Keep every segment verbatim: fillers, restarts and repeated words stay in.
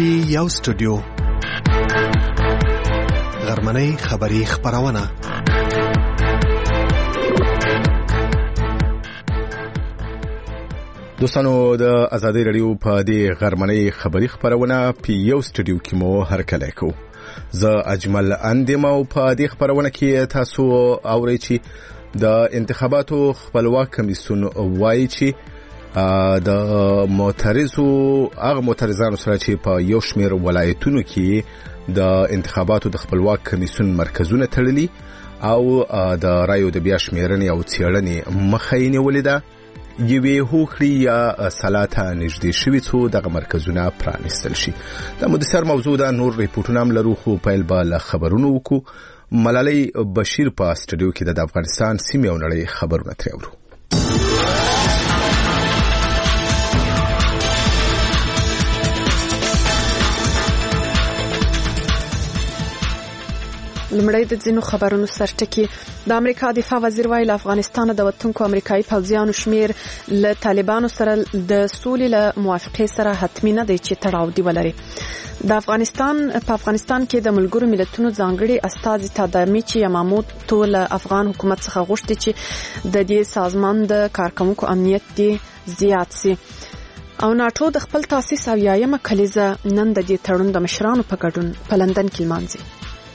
پی یو سټوډیو غرمنۍ خبری خبرونه. دوستانو د آزادۍ رادیو په دې غرمنۍ خبری خبرونه پی یو سټوډیو کې مو هرکلی کوو. زه اجمل اندیم او په دې خبرونه کې تاسو اورئ چې د انتخاباتو خپلواک کمیسیون وایي چې د معترضو هغه معترضانو سره چې په یو شمېر ولایتونو کې د انتخاباتو د خپلواک کمیسیون مرکزونه تړلي او د رایو د بیا شمېرنې او څېړنې مخه یې نیولې ده، یوې هوکړې یا سلاته نږدې شوي څو دغه مرکزونه پرانیستل شي. د مدثر موضوع ده، نور ریپورټونه هم لرو، خو پیل به له خبرونو وکړو. ملالۍ بشیر په سټوډیو کې د افغانستان سیمې او نړۍ خبرونه ترې اورو. لمړی د ځینو خبرونو سرټکی. د امریکا دفاع وزیر ویل افغانستان د وطنکو امریکایي پوځیانو شمیر له طالبانو سره د سولې له موافقې سره حتمی نه دی چې تړاو دی ولري. د افغانستان په افغانستان کې د ملګرو ملتونو ځانګړي استازي تادامیچی یاماموتو له افغان حکومت څخه غوښتي چې د دې سازمان د کارکونکو امنیت دی زیات سي. او ناتو د خپل تاسیس او یایمه کلیزه نن د دې تړون د مشرانو په ګډون په لندن کې لمانځي.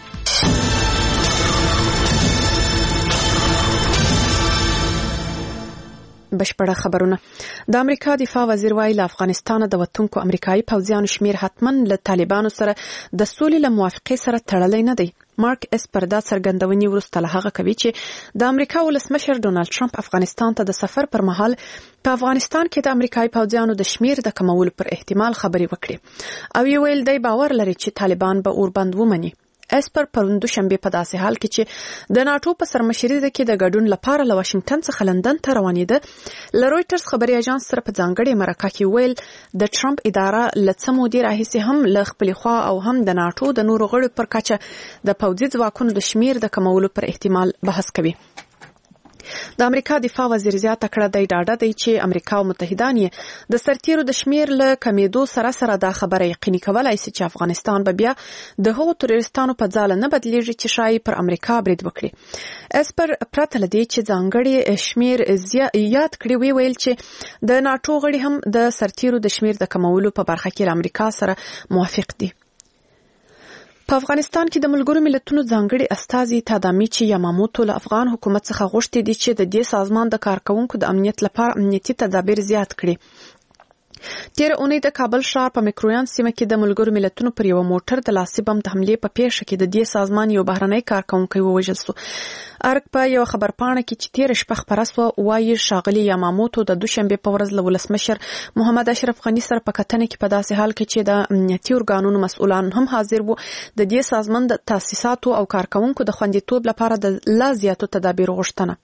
بشپړه خبرونه. د امریکا دفاع وزیر ویل افغانستان د وطنکو امریکایي پوځیانو شمیر حتمن له طالبانو سره د سولې له موافقې سره تړلی نه دی. مارک اسپر دا څرګندونې وروسته له هغه کوي چې د امریکا ولسمشر ډونالد ټرمپ افغانستان ته د سفر پر مهال په افغانستان کې د امریکایي پوځیانو د شمیر د کمولو پر احتمال خبرې وکړي او یې ویل دی باور لري چې طالبان به اوربند ومني. اسپر پرون دوشنبه په داسې حال کې چې د ناتو په سرمشرۍ کې د ګډون لپاره له واشنگټن څخه لندن ته روانېده، له رويټرز خبري اژانس سره په ځانګړي مرکه کې ویل د ټرمپ اداره له څه مودې راهیسې هم له خپل خوا او هم د ناتو د نورو غړو پر کچه د پوځي ځواکونو د شمیر د کمولو پر احتمال بحث کوي. د امریکا دفاع وزیر زیاته کړه دی ډاډه دی چې امریکا او متحدان یې د سرتیرو د شمیر له کمیدو سره سره دا خبره یقیني کولای شي چې افغانستان به بیا د هغو تروریستانو په ځاله نه بدلیږي چې شایي پر امریکا برید وکړي. اسپر پرته له دې چې ځانګړي شمیر یاد کړي وی ویل چې د ناتو غړي هم د سرتیرو د شمیر د کمولو په برخه کې امریکا سره موافق دي. په افغانستان کې د ملګرو ملتونو ځانګړي استازي تادامیچی یاماموتو له افغان حکومت څخه غوښتي دي چې د دې سازمان د کارکونکو د امنیت لپاره امنیتي تدابیر زیات کړي. تیر اونۍ د کابل ښار په میکرویان سیمه کې د ملګرو ملتونو پر یو موټر د لاسي بم د حملې په پیښه کې د دې سازمان یو بهرنی کارکونکی ووژل شو. ارګ په یو خبرپاڼه کې چې تیر شپه خبره سوه وایي ښاغلي یاماموتو د دوشنبه په ورځ له ولسمشر محمد اشرف غني سره په کتنه کې په داسې حال کې چې د امنیتي ارګانونو مسؤلان هم حاضر وو د دې سازمان د تاسیساتو او کارکونکو د خوندیتوب لپاره د لا زیاتو تدابیر غوښتنه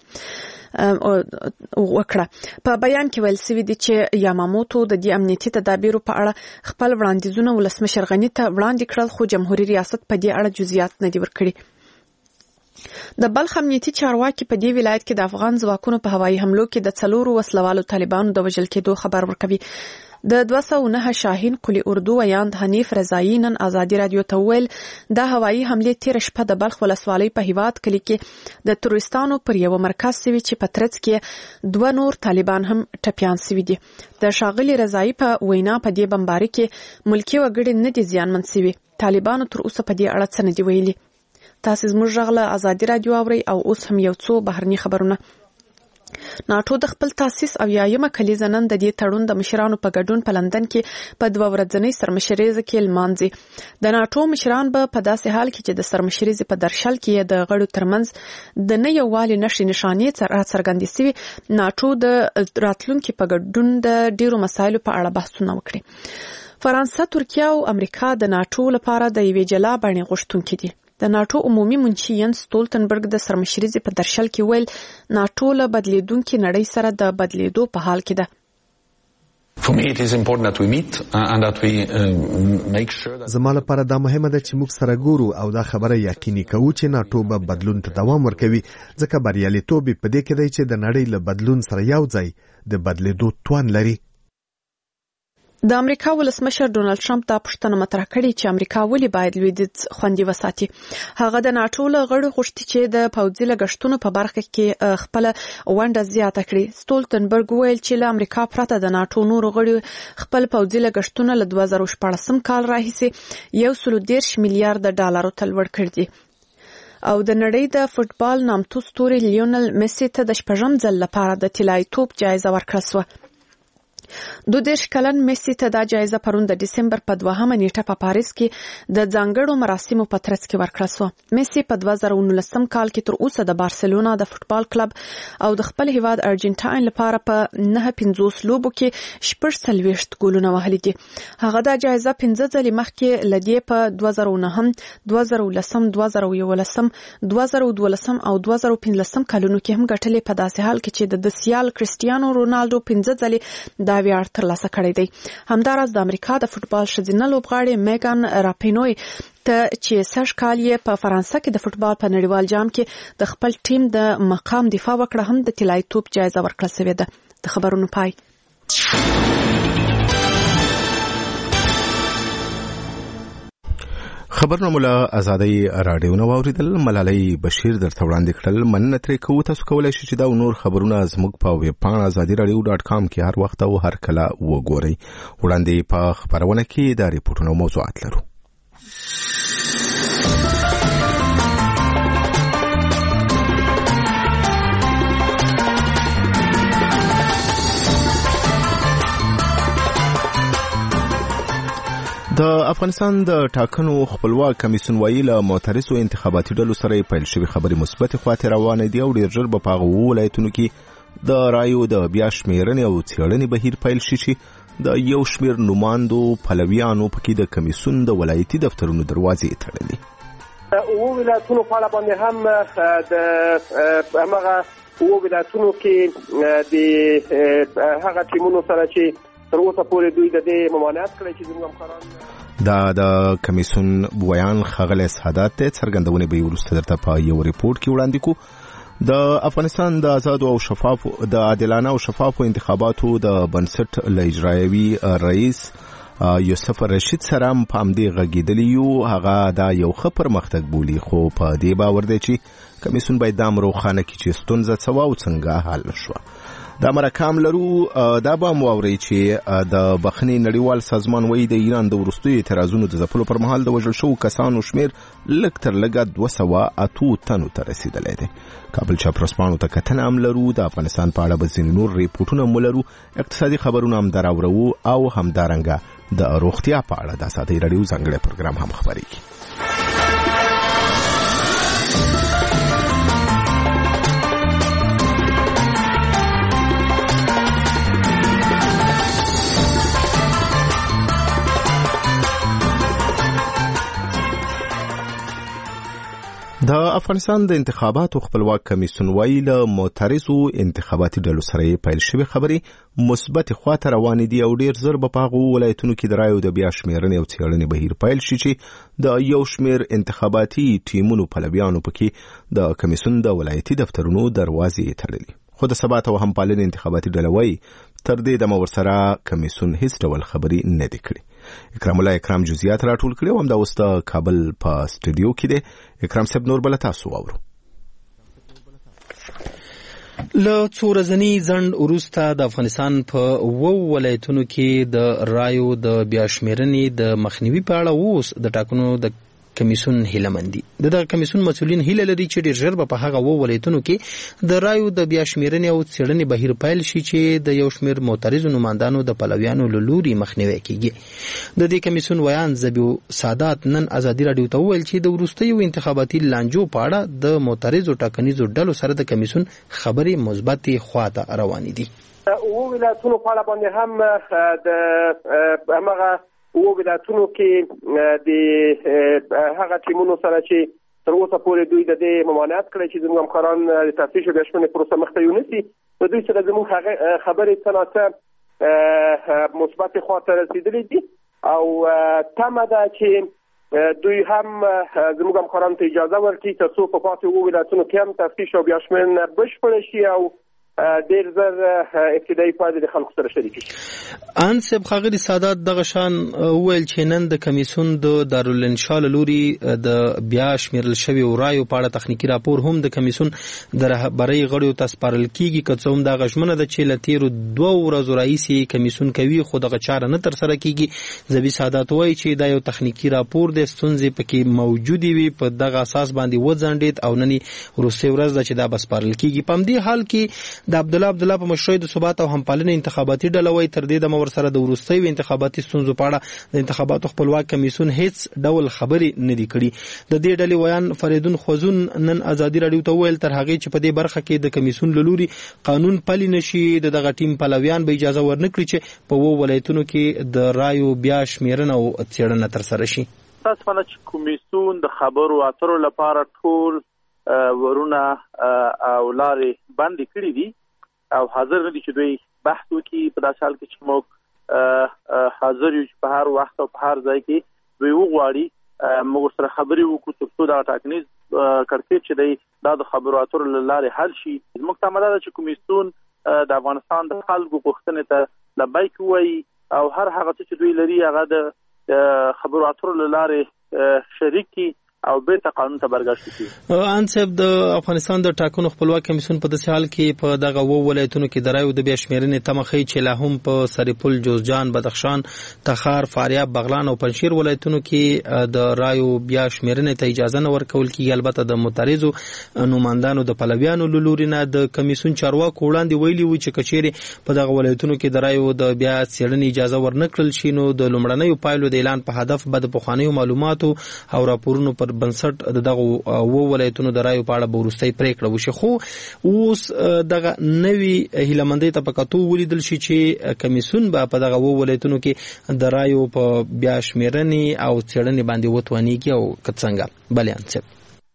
وکړه. په بیان کې ویل سوي دي چې یاماموتو د دې امنیتي تدابیرو په اړه خپل وړاندیزونه ولسمشر غني ته وړاندې کړل، خو جمهوریت ریاست په دې اړه جزئیات نه دي ورکړي. د بلخ امنیتي چارواکي په دې ولایت کې د افغان ځواکونو په هوایي حملو کې د څلورو وسلوالو طالبانو د وژل کېدو خبر ورکوي. د دوه سوه نه شاهین قلی اردو ویاند حنیف رضایی نن آزادي رادیو ته ویل د هوایي حملې تیر شپه د بلخ ولسوالۍ په هیواد کلی کې د تروریستانو پر یو مرکز سوي چې په ترڅ کې دوه نور طالبان هم ټپیان سوي دي. د شاغلي رضایی په وینا په دې بمباري کې ملکی وګړي نه دي زیانمن سوي. طالبانو تر اوسه په دې اړه څه نه دي ویلي. تاسو زموږ غږ له آزادي رادیو اورئ او اوس هم یو څو بهرني خبرونه. ناتو د خپل تاسیس او یایمه کلیزه نن د دې تړون د مشرانو په ګډون په لندن کې په دوه ورځنۍ سرمشریزه کې لمانځي. د ناتو مشران به په داسې حال کې چې د سرمشریزې په درشل کې د غړو ترمنځ د نه یووالي نښې نښانې څرګندې سوي، ناتو د راتلونکي په ګډون د ډیرو مسایلو په اړه بحثونه وکړي. فرانسه، ترکیه او امریکا د ناتو لپاره د یوې جلا بڼې غوښتونکي دي. د ناتو عمومي منشي ینس ستولتنبرګ د سرمشریزې په درشل کې ویل ناتو له بدلیدونکي نړۍ سره د بدلیدو په حال کې ده. For me it is important that we meet and that we uh, make sure that زما لپاره دا مهمه ده چې موږ سره ګورو او دا خبره یقیني کوو چې ناتو به بدلون ته دوام ورکوي، ځکه بریالیتوب په دې کې دی چې د نړۍ له بدلون سره یو ځای د بدلیدو توان لري. د امریکا ولسمشر ډونالد ټرمپ دا پوښتنه مطرح کړې چې امریکا ولې باید لویدیځ خوندي وساتي. هغه د ناټو له غړو غوښتي چې د پوځي لګښتونو په برخه کې خپل ونډه زیاته کړي. ستولتنبرګ وویل چې له امریکا پرته د ناټو نورو غړو خپل پوځي لګښتونه له دوه زره شپاړسم کال راهیسې یو سل دېرش میلیارډ ډالرو ته لوړ کړي دي. او د نړۍ د فوټبال نامتو ستوري لیونل میسي ته د شپږم ځل لپاره د طلایي توپ جایزه ورکړل شوه. دو دیرش کلن میسي ته دا جایزه پرون د ډسمبر په دوهمه نیټه په پاریس کې د ځانګړو مراسمو په ترڅ کې ورکړل شوه. میسي په دوه زره نولسم کال کې تر اوسه د بارسلونا د فوټبال کلب او د خپل هیواد ارجنټاین لپاره په نه پنځوس لوبو کې شپږ څلوېښت ګولونه وهلي دي. هغه دا جایزه پنځه ځلې مخکې له دې په دوه زره نهم، دوه زره لسم، دوه زره یولسم، دوه زره دولسم او دوه زره پنځلسم کلونو کې هم ګټلې، په داسې حال کې چې د سیال کریسټیانو رونالډو پنځه ځلې دا ویاړ ترلاسه کړی دی. همداراز د امریکا د فوټبال ښځینه لوبغاړې میګان راپینوی ته چې سږ کال یې په فرانسه کې د فوټبال په نړیوال جام کې د خپل ټیم د مقام دفاع وکړه هم د طلایي توپ جایزه ورکړل شوې ده. د خبرونو پای. خبرونه مولا ازادي رادیو نو اوریدل. ملالۍ بشیر درته وړاندې کړل. مننه ترې کوو. تاسو کولای شئ چې دا نور خبرونه زموږ په ویب پاڼه ازادي رادیو ډاټ کام کې هر وخت او هر کله وګورئ. وړاندې په خبرونه کې دا ریپورتونه موضوعات لرو. د افغانستان د ټاکنو خپلواک کمیسیون وایي له معترضو انتخاباتي ډلو سره پیل شوې خبرې مثبت خواته روانې دي او ډېر ژر به په هغو ولایتونو کې د رایو د بیا شمېرنې او څېړنې بهیر پیل شي چې د یو شمېر نوماندو پلویانو پکې د کمیسیون د ولایتي دفترونو دروازې تړلې. اوو ولایتونو په اړه باندې هم د همغه اوو ولایتونو کې د هغه ټیمونو سره چې تر اوسه پورې دوی د دې ممانعت کړی چې زموږ همکاران دا د کمیسیون ویان ښاغلی سعادت ته څرګندونې به یې وروسته درته په یو ریپورټ کې وړاندې کړو. د افغانستان د آزادو او شفافو د عادلانه او شفافو انتخاباتو د بنسټ له اجرایوي رئیس یوسف رشید سره هم په همدې غږېدلي یو. هغه دا یو ښه پرمختګ بولي، خو په دې باور دی چې کمیسیون باید دا هم روښانه کړي چې ستونزه څه وه او څنګه حل شوه. دا مرکام لرو. دا به مو اورئ چې د بخښنې نړیوال سازمان وایي د ایران د وروستیو اعتراضونو د ځپلو پر مهال د وژل شوو کسانو شمېر لږ تر لږه دوه سوه اتو تنو ته رسېدلی دی. کابل چاپرسپاڼو ته کتنه هم لرو. د افغانستان په اړه به ځینې نور ریپورټونه هم ولرو. اقتصادي خبرونه هم دراورو او همدارنګه د روغتیا په اړه د ازادۍ راډیو ځانګړی پروګرام هم خپرېږي. د افغانستان د انتخاباتو خپلواک کمیسیون وایي له معترضو انتخاباتي ډلو سره پیل شوې خبرې مثبت خواته روانې دي او ډېر ژر به په هغو ولایتونو کې د رایو د بیا شمېرنې او څېړنې بهیر پیل شي چې د یو شمېر انتخاباتي ټیمونو پلویانو پکې د کمیسیون د ولایتي دفترونو دروازې تړلي. خو د ثبات او همپالنې انتخاباتي ډله وایي تر دې دمه ورسره کمیسیون هیڅ ډول خبرې نه دي کړې. اکرام الله اکرام جزئیات راټول کړي او همدا اوس د کابل په سټوډیو کې دی. اکرام صاحب نور بل تاسو واورو. له څو ورځني ځنډ وروسته د افغانستان په اوو ولایتونو کې د رایو د بیا شمېرنې د مخنیوي په اړه اوس د ټاکنو د کمیسیون هیله مند دي. د کمیسیون مسؤلین هیله لري چې ډېر ژر به په هغه اوو ولایتونو کې د رایو د بیا شمېرنې او څېړنې بهیر پیل شي چې د یو شمېر معترضو نمایندانو د پلویانو له لوري مخنیوی کیږي. د دې کمیسیون ویان زبیو سادات نن ازادي راډیو ته وویل چې د وروستیو انتخاباتي لانجو په اړه د معترضو ټاکنیزو ډلو سره د کمیسیون خبرې مثبتې خواته روانې دي. اوو ولایتونو په اړه باندې هم د همغه اوو ولایتونو کې د هغه ټیمونو سره چې تر اوسه پورې دوی د دې ممانعت کړی چې زموږ همکاران د تفتیش او بیا شمېرنې پروسه مخته یونیسي، په دوی سره زموږ خبرې څه ناڅه مثبتې خواته رسېدلې دي او تمه ده چې دوی هم زموږ همکارانو ته اجازه ورکړي تر څو په پاتې اوو ولایتونو کې هم تفتیش او بیا شمېرنه بشپړه شي او ډېر زر ابتدایي پایلې د خلکو سره شریکې شي. ان صاحب خاغلی سادات دغه شان ویل چې نن د کمیسون د دارالانشاء لوري د بیا شمیرل شوی ورایو په اړه تخنیکی راپور هم د کمیسون د رهبری غړیو ته سپارل کیږي که څوم د غشمنه د چې لتیرو دوه ورځو رئیسي کمیسون کوي خو دغه چاره نه تر سره کیږي زبی سادات وایي چې دا یو تخنیکی راپور د ستونزې پکې موجودي وي په دغه اساس باندې وځنډید او نني روسي ورځ د چې دا بسپارل کیږي په دې حال کې د عبد الله عبد الله په مشرۍ د ثبات او همپالنې انتخاباتي ډله وایي تر دې د ور سره د وروستي انتخاباتي ستونزو په اړه د انتخاباتو خپلواک کمیسون هیڅ ډول خبرې نه دي کړي د دې ډلې ویان فریدون خوزون نن ازادي رادیو ته ویل تر هغه چې په دې برخه کې د کمیسون لوري قانون پلي نشي د دغه ټیم پلویان به اجازه ورنکړي چې په وو ولایتونو کې د رایو بیا شمیرنه او څېړنه تر سره شي. تاسو باندې چې کمیسون د خبرو اترو لپاره ټول ورونه او لارې باندې کړې دي او حاضر دي چې دوی بحث وکړي په داسې حال کې چې موږ حاضر یو په هر وخت او په هر ځای کې دوی وغواړي موږ سره خبرې وکړو ترڅو دا ټاکنیز کړکېچ چې دی دا د خبرو اترو له لارې حل شي. زموږ ته اماده ده چې کمیسون د افغانستان د خلکو غوښتنې ته لبیک ووایي او هر هغه څه چې دوی لري هغه د خبرو اترو له لارې شریک کړي او بیرته قانون ته برګشت کړي. ان صاحب د افغانستان د ټاکنو خپلواک کمیسون په داسې حال کې په دغه وو ولایتونو کې د رایو د بیا شمیرنې تمخې چې لا هم په سریپل، جوزجان، بدخشان، تخار، فاریاب، بغلان او پنجشیر ولایتونو کې د رایو بیا شمیرنې ته اجازه نه ورکول کیږي. البته د مترازو نوماندانو د پلویانو لوري نه د کمیسون چارواکو وړاندې ویلي و چې کچېرې په دغه ولایتونو کې د رایو د بیا څېړنې اجازه ورنکړل شي نو د لومړنیو پایلو د اعلان په هدف به د پخوانیو معلوماتو او راپورونو پر بنسټ دغه وو ولایتونو د رایو په اړه به وروستۍ پریکړه وشي. خو اوس دغه نوي هیلمندۍ ته په کتو ولیدل شي چې کمیسون به په دغه وو ولایتونو کې د رایو په بیا شمیرنې او څېړنې باندې وتوانیږي او که څنګه. بلې انصب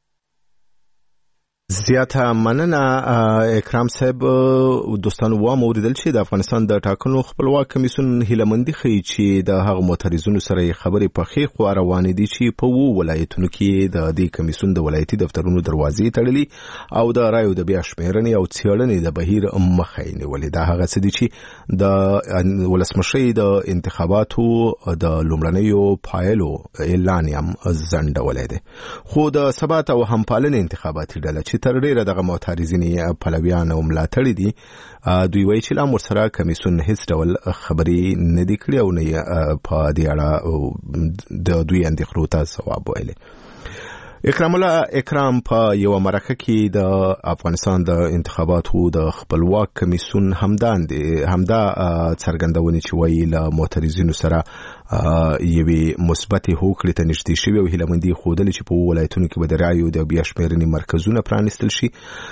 زیاته مننه اکرام صاحب. دوستانو وام اوریدل چې د افغانستان د ټاکنو خپلواک کمیسون هیلمندي ښیي چې د هغه معترضینو سره خبرې په ښې خوا روانې دي چې په وو ولایتونو کې د دې کمیسون د ولایتي دفترونو دروازې تړلي او د رایو د بیا شمیرنې او څېړنې د بهیر مخه یې نیولې. دا هغه څه دي چې د ولسمشرۍ د انتخاباتو د لومړنیو پایلو اعلان یې هم ځنډولی دی. خو د ثبات او همپالنې انتخاباتي ډله چې تر ډیره دغه معترضین پلویان او ملاتړي دي دوی وایي چې لا ورسره کمیسون هیڅ ډول خبرې نه دي کړې او نه په دې اړه د دوی اندېښنو ته ځواب ویلی. اکرام الله اکرام په یو مرکه کې د افغانستان د انتخاباتو د خپلواک کمیسون همدان دي همدا څرګندونې چې وایي له معترضینو سره یوې مثبتې هوکړې ته نږدې شوي او هیلهمندي ښودلې چې په ولایتونو کې به د رایو د بیا شمیرنې مرکزونه پرانیستل شي.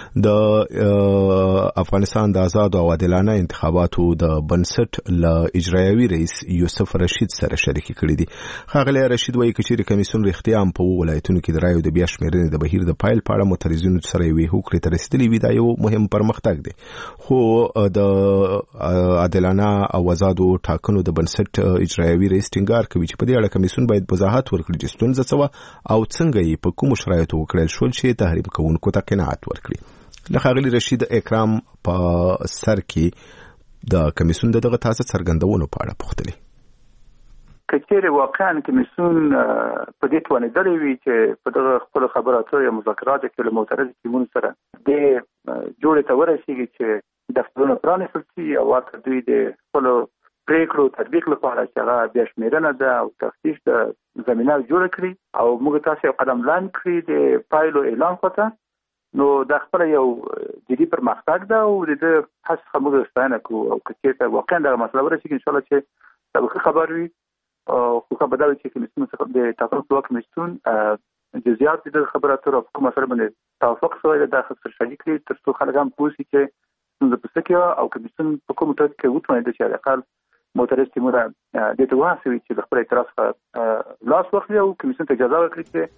د افغانستان د آزاد او عادلانه انتخاباتو د بنسټ له اجرایوي رئیس یوسف رشید سره شریکي کړي دي. ښاغلی رشید وایي که چیرې کمیسون رښتیا هم په ولایتونو کې د رایو د بیا شمیرنې د بهیر د پایل په اړه معترضینو سره یوې هوکړې ته رسېدلي وي دا یو مهم پرمختګ دی. خو د عادلانه او آزادو ټاکنو د بنسټ اجرایوي رئیس ټینګار کوي چې په دې اړه کمیسون باید وضاحت ورکړي چې ستونزه څه وه او څنګه یې په کومو شرایطو وکړل شول چې تحریم کوونکو ته قناعت ورکړي. له ښاغلي رشید اکرام په سر کې د کمیسون د دغه تازه څرګندونو په اړه پوښتلې. که چېرې واقعا کمیسون په دې توانېدلی وي چې په دغه خپلو خبرو اترو یا مذاکراتو کې له معترضو ټیمونو سره دې جوړې ته ورسېږي چې دفترونه پرانیستل شي او ورته دوی د خپلو پریکړو تطبیق لپاره چې هغه بیا شمیرنه ده او تفتیش د زمینه جوړه کړي او موږ تاسو یو قدم لاندې کړي د پایلو اعلان خواته نو دا خپل یو جدي پرمختګ ده او د هڅې څخه موږ ستاینه کوو او که چېرته واقعا دغه مسله ورسېږي انشاءالله چې دا به ښه خبر وي. خو خبر دا وي چې کمیسیون څخه د ټاکنو خپلواک کمیسیون جزئیات د دغه خبرو اترو په کومه مسله باندې توافق شوی دی دا ښه شریک کړي تر څو خلک هم پوه شي چې ستونزه په څه کې او کمیسیون په کومو ټکو کې وتوانېده چې حداقل معترض ټیمونه دې ته وهڅوي چې د خپل اعتراض څخه لاس واخلي او کمیسیون ته اجازه ورکړي چې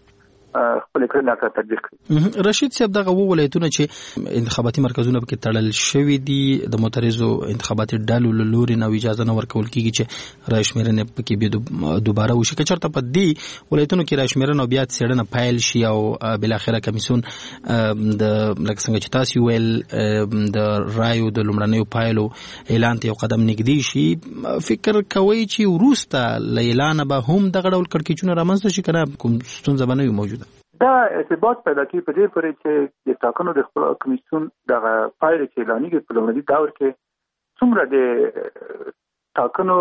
خپل کړنه تطبیق کړي. رشید صاحب دغه وو ولایتونه چې انتخاباتي مرکزونه پکې تړل شوی دي د معترضو انتخاباتي ډلو له لوري نو اجازه نه ورکول کیږي چې رای شمیرنه پکې به دوباره وشي. که چېرته په دې ولایتونو کې رای شمیرنه بیا څېړنه پیل شي او بل اخره کمیسون د لکه څنګه چې تاسو ویل د رایو د لومړنیو پایلو اعلان ته یو قدم نږدې شي، فکر کوي چې وروسته له اعلان به هم دغه ډول کړکېچونه رامنځته شي کنه کوم ستونزه به نه وي موجوده؟ دا ارتباط پیدا کوي په دې پورې چې د ټاکنو د خپل کمیسیون دغه پایلې چې اعلانېږي په لومړني دور کې څومره د ټاکنو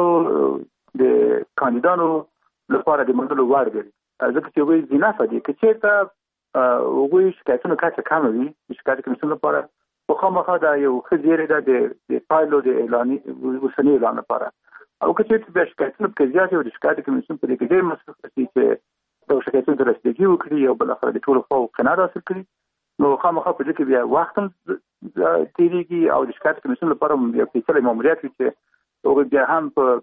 د کاندیدانو لپاره د منلو وړ دي. ځکه چې وایي ځینافه دي که چېرته هغوی شکایتونو کچه کمه وي د شکایت کمیسیون لپاره خو خامخا دا یو ښه زیری ده د پایلو د اعلاني اوسني اعلان لپاره. او که چېرته بیا شکایتونه پکې زیات وي د شکایت کمیسیون په دې کې ډېر مصرف کوي چې د شکایتونو ته رسیدګي وکړي او بالاخره د ټولو خواو قناعت حاصل کړي، نو خامخا په دې کې بیا وخت هم تېرېږي او د شکایت کمیسیون لپاره یو پیچلی ماموریت وي چې هغوی بیا هم په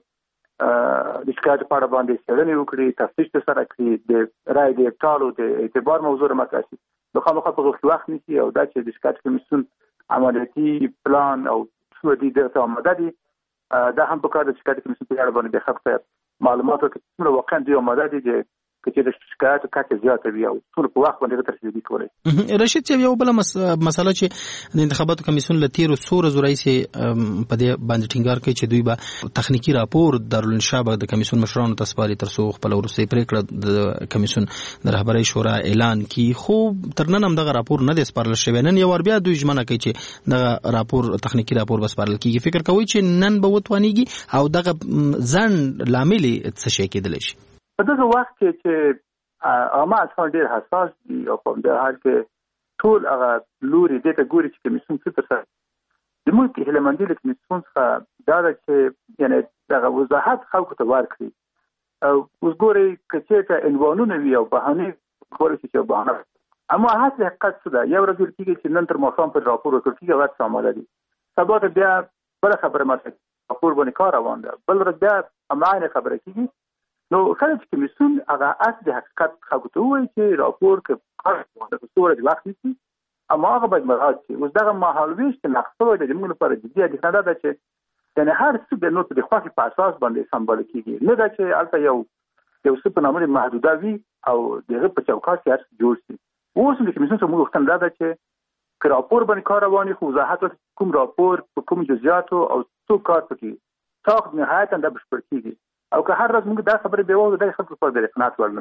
د شکایت په اړه باندې څېړنې وکړي، تفتیش ترسره کړي، د رایې د ابطالو د اعتبار موضوع رامطرح شي. نو خامخا په هغه کې وخت نیسي او دا چې د شکایت کمیسیون عملیاتي پلان او څه دي درته آماده دي، دا هم په کار د شکایت کمیسیون په اړه باندې د خلکو ته معلومات ورکړي څومره واقعا دوی آماده دي چې چې د شکایت کچه زیاته وي او ټول په وخت باندې ترسره کولای. رشید صاحب یو بل مسله چې د انتخاباتو کمیسیون له تیرو څو ورځو راهیسې په دې باندې ټینګار کوي چې دوی به تخنیکی راپور دارالانشا به د کمیسیون مشرانو ته سپاري تر څو خپل وروستۍ پریکړه د کمیسیون د رهبرۍ شورا اعلان کړي، خو تر نن هم دغه راپور نه دی سپارل شوی. نن یو ور بیا دوی ژمنه کوي چې دغه راپور تخنیکی راپور به سپارل کیږي. فکر کوي چې نن به وتوانیږي او دغه ځنډ لامل څه شي کېدلی شي؟ په دغه وخت کې چې عامه اصحاب ډېر حساس دي او په دې حال کې ټول هغه لوري دې ته ګوري چې کمیسیون څه ترسره د ملک هیلهمندي له کمیسیون څخه دا ده چې یعنې دغه وضاحت خلکو ته ورکړي. او اوس ګورئ که چېرته عنوانونه وي او بهانې کولی شي چې یو بهانه اما حاصل حقیقت څه ده؟ یو ورځ ویل کېږي چې نن تر ماښام پورې راپور ورکړل کېږي او هر څه آماده دي، سبا ته بیا بله خبره مطرح راپور باندې کار روان ده، بل ورځ بیا هماغه خبره کېږي. نو کله چې کمیسیون هغه اصل د حقیقت خلکو ته ووایي چې راپور که کار د څو ورځې وخت نیسي اما هغه باید مراعات شي. اوس دغه مهالویش چې نقد شوی دی د موږ لپاره جدي اندېښنه دا ده چې یعنې هر څه د نور د خوښې په اساس باندې سمباله کېږي، نه ده چې هلته یو یو څه په نامه محدوده وي او د هغه په چوکاټ کې هر څه جوړ شي. اوس د کمیسیون څخه موږ غوښتنه دا ده چې که راپور باندې کار روان وي خو وضاحت کوم راپور په کوم جزئیاتو او څو کار پکې ساخت نهایتا دا بشپړ کېږي او که هر ورځ موږ دا خبرې بیا واورو دا خلکو لپاره د قناعت وړ نه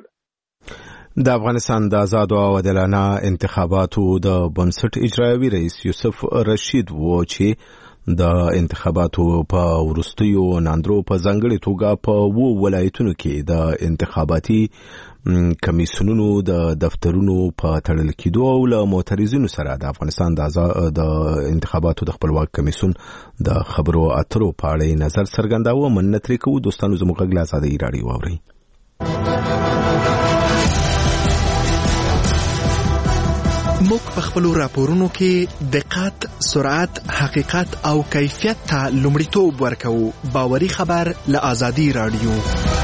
ده. د افغانستان د آزادو او عادلانه انتخاباتو د بنسټ اجرایوي رئیس یوسف رشید و چې د انتخاباتو په وروستیو ناندرو په ځانګړې توګه په وو ولایتونو کې د انتخاباتي کمیسیونونو د دفترونو په تړل کېدو او له معترضینو سره د افغانستان د انتخاباتو د خپلواک کمیسیون د خبرو اترو په اړه نظر څرګنداوه. مننه ترې کوو دوستانو، زموږ غږ له ازادۍ راډیو واورئ. موږ په خپلو راپورونو کې دقت، سرعت، حقیقت او کیفیت ته لومړیتوب ورکوو. باوري خبر له ازادۍ راډیو.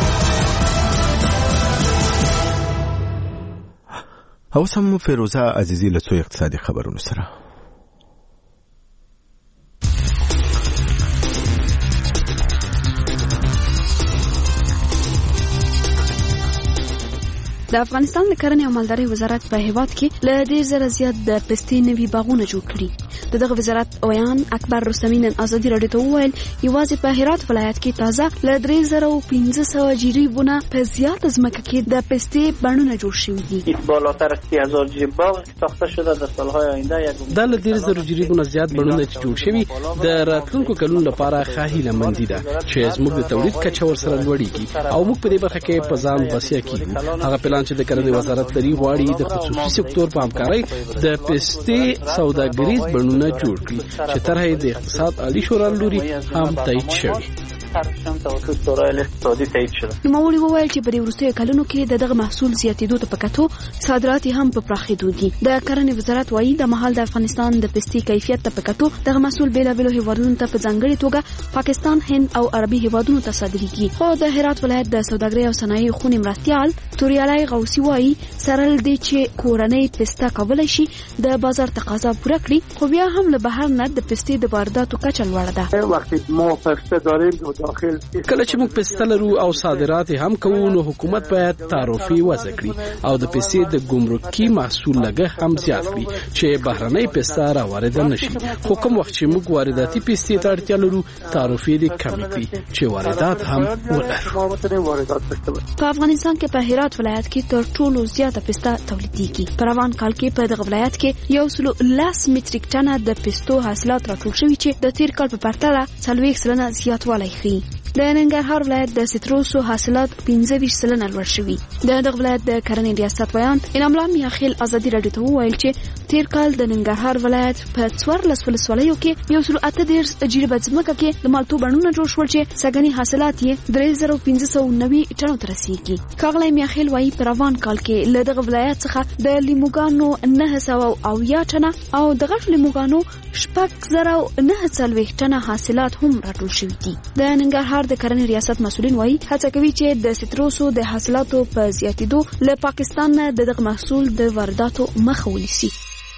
اوس هم فیروزه عزیزی له څو اقتصادي خبرونو سره. د افغانستان د کرنې او مالدارۍ وزارت په هیواد کې له ډېر زره زیات د پستې نوي باغونه جوړ کړي. د دغه وزارت ویان اکبر رستمي نن ازادي راډیو ته وویل یوازې په هرات ولایت کې تازه له درې زره او پنځه سوه جریبونه په زیاته ځمکه کې د پستې بڼونه جوړ شوي دي. بالاتر از سی هزار جریب باغ ساخته شده در سالهای آینده. یک دا له ډېر زره جریبونه زیات بڼونه چې جوړ شوي د راتلونکو کلونو لپاره ښه هیلهمندي ده چې زموږ د تولید کچه ورسره لوړېږي او موږ په دې برخه کې په ځان بسیا کیږو. هغه پلان چې د کرنې وزارت لري غواړي د خصوصي سکتور په همکارۍ د پستې سوداګریز بڼونه جوړ کړي چې طرحه د اقتصاد عالی شورا لوري هم تایید شوی. نوموړي وویل چې په دې وروستیو کلونو کې د دغه محصول زیاتېدو ته په کتو صادرات هم په پراخېدو دي. د کرنې وزارت وایي د مهال د افغانستان د پستې کیفیت ته په کتو دغه محصول بېلابېلو هیوادونو ته په ځانګړې توګه پاکستان، هند او عربي هیوادونو ته صادرېږي. خو د هرات ولایت د سوداګرۍ او صنایعو خونې مرستیال توریالی غوثي وایي څرل دي چې کورنۍ پسته کولای شي د بازار تقاضا پوره کړي، خو بیا هم له بهر نه د پستې د وارداتو کچه لوړه ده. وقتی ما پسته داریم و داخل کله چې موږ پسته لرو او صادرات هم کوو، نو حکومت باید تعرفې وضع کړي او د پستې د ګمرکي محصول لګښت هم زیات کړي چې بهرنۍ پسته راوارده نشي. خو کوم وخت چې موږ وارداتي پستې ته اړتیا لرو، تعرفې دې کمې کړي چې واردات هم ولرو. په افغانستان کې په هرات ولایت کې تر ټولو زیاته پسته تولیدېږي. په روان کال کې په دغه ولایت کې یو سلو لس متریک ټنه د پستو حاصلات راټول شوي چې د تیر کال په پرتله څلوېښت سلنه زیاتوالی ښیي. د ننګرهار ولایت د سټروسو حاصلات پنځه ویشت سلنه لوړ شوي. د دغه ولایت د کرنې ریاست ویان انعام الله میاخیل ازادي راډیو ته وویل چې تیر کال د ننګرهار ولایت په څوارلس ولسوالیو کې یو سلو اته دېرش جریبه ځمکه کې د مالټو بڼونه جوړ شول چې سږني حاصلات یې درې زره پنځه سوه نوي ټنو ته رسیږي. ښاغلی میاخیل وایي په روان کال کې له دغه ولایت څخه د لیموګانو نهه سوه اویا ټنه او د غټو لیموګانو شپږ زره نهه څلوېښت ټنه حاصلات هم راټول شوي دي. د ننګرهار د کرنې ریاست مسؤلین وایي هڅه کوي چې د سټروسو د حاصلاتو په زیاتېدو له پاکستان نه د دغه محصول د وارداتو مخه ونیسي.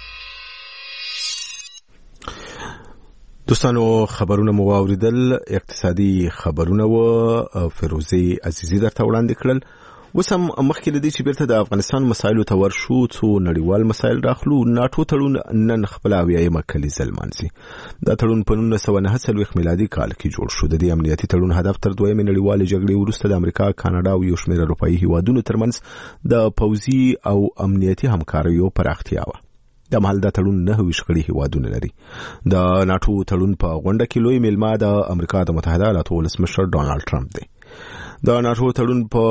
دوستانو خبرونه مو واوریدل، اقتصادي خبرونه و فیروزی عزیزی درته وړاندې کړل. اوس هم مخکې له دې چې بیرته د افغانستان مسایلو ته ورشو، څو نړیوال مسایل راخلو. ناټو تړون نن خپله اویایمه کلیزه لمانځي. دا تړون په نولس سوه نهه څلوېښت میلادي کال کې جوړ شو. د دې امنیتي تړون هدف تر دویمې نړیوالې جګړې وروسته د امریکا، کاناډا او یو شمېر اروپایي هیوادونو ترمنځ د پوځي او امنیتي همکاریو پراختیا وه. د مهال دا تړون نهه ویشت غړي هیوادونه لري. د ناټو تړون په غونډه کې لوی میلمه د امریکا د متحده ایالاتو ولسمشر ډونالډ ټرمپ دی. د ناټو تړون په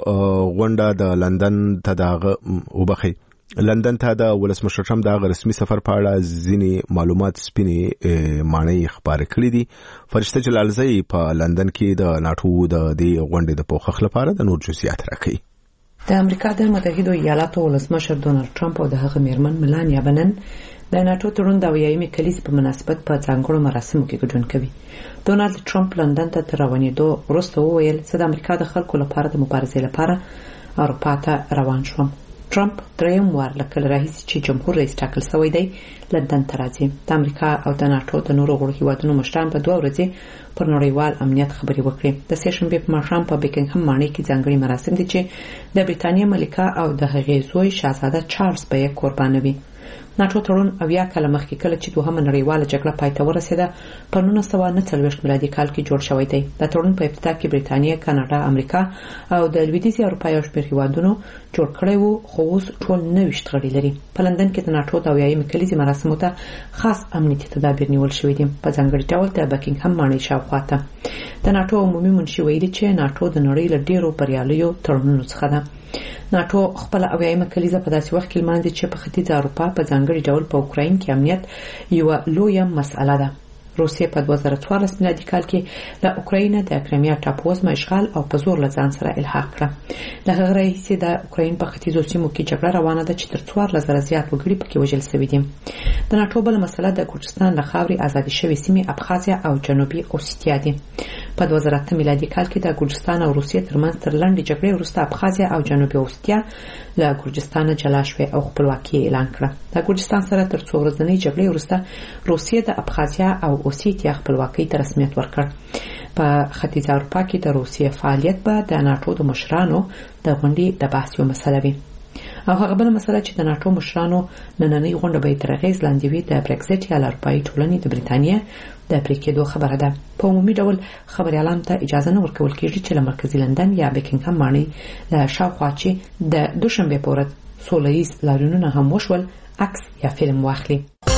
غونډه د لندن ته دغه وبخي لندن ته د ولسمشر ټرمپ د رسمي سفر په اړه ځینې معلومات سپینې معنی خبرې کړې دي. فرشته جلالزئی په لندن کې د ناټو د دې غونډې د پوښښ لپاره د نور جزئیات راکړي. د امریکا د متحده ایالاتو ولسمشر ډونالډ ټرمپ او د هغه میرمن ملانیا بنن د ناټو تړون د اویایمې کلیزې په مناسبت په ځانګړو مراسمو کې ګډون کوي. ډونالډ ټرمپ لندن ته تر روانېدو وروسته وویل چې د امریکا د خلکو لپاره د مبارزې لپاره اروپا ته روان شوم. ټرمپ دریم وار له کله راهیسې چې جمهور رئیس ټاکل شوی دی لندن ته راځي. د امریکا او د ناټو د نورو غړو هیوادونو مشران په دوه ورځې پر نړیوال امنیت خبرې وکړي. د سې شنبې په ماښام په بیکنګهم ماڼۍ کې ځانګړي مراسم دي چې د بریتانیا ملکه او د هغې زوی شاهزاده چارلز به یې قربانوي. ناټو تړون اویا کاله مخکې کله چې دوهمه نړیواله جګړه پای ته ورسېده په نولس سوه نهه څلوېښت میلادي کال کې جوړ شوی دی. د تړون په ابتدا کې بریتانیا، کاناډا، امریکا او د لویدیځې اروپا یو شمېر هیوادونو جوړ کړی وو، خو اوس ټول نهه ویشت غړي لري. په لندن کې د ناټو د اویایمې کلیزې مراسمو ته خاص امنیتي تدابیر نیول شوي دي، په ځانګړي ډول د بکینګهم ماڼۍ شاوخوا ته. د ناټو عمومي منشي ویلي چې ناټو د نړۍ له ډېرو بریالیو تړونونو څخه ده. ناټو خپل اویایمه کلیزه په داسې وخت کې لمانځي چې په ختیځه اروپا په ځانګړي ډول په اوکراین کې امنیت یو لویه مسأله ده. روسیه په دوه زره څوارلس میلادي کال کې له اوکراین د کرایمیا ټاپووزمه اشغال او په زور له ځان سره الحاق کړه. له هغه راهیسې د اوکراین په ختیځو سیمو کې جګړه روانه ده چې تر څوارلس زره زیات وګړي پکې وژل شوي دي. د ناټو بله مسله د ګورجستان له خاورې ازادې شوې سیمې ابخازیا او جنوبي اوسیتیا دي. په دوه زره اته میلادي کال کې د ګورجستان او روسیې ترمنځ تر لنډې جګړې وروسته ابخازیا او جنوبي اوسیتیا له ګورجستان جلا شوې او خپلواکي اعلان کړه. د ګورجستان سره تر څو ورځنۍ جګړې وروسته روسیې د ابخازیا او اوسیتیا خپلواکۍ ته رسمیت ورکړ. په ختیځه اروپا کې د روسیې فعالیت به د ناټو د مشرانو د غونډې د بحث یو مسله وي. او هغه بل مسله چې د ناټو مشرانو نننۍ غونډه به تر اغیز لاندې وي د برېکزیټ یا اروپایي ټولنې د بریتانیا د پرې کېدو خبره ده. په عمومي ډول خبريالانو ته اجازه نه ورکول کېږي چې له مرکزي لندن یا بیکنګهم ماڼۍ له شاوخوا چې د دوشنبه په ورځ سوله ییز لاریونونه هم وشول عکس یا فلم واخلي.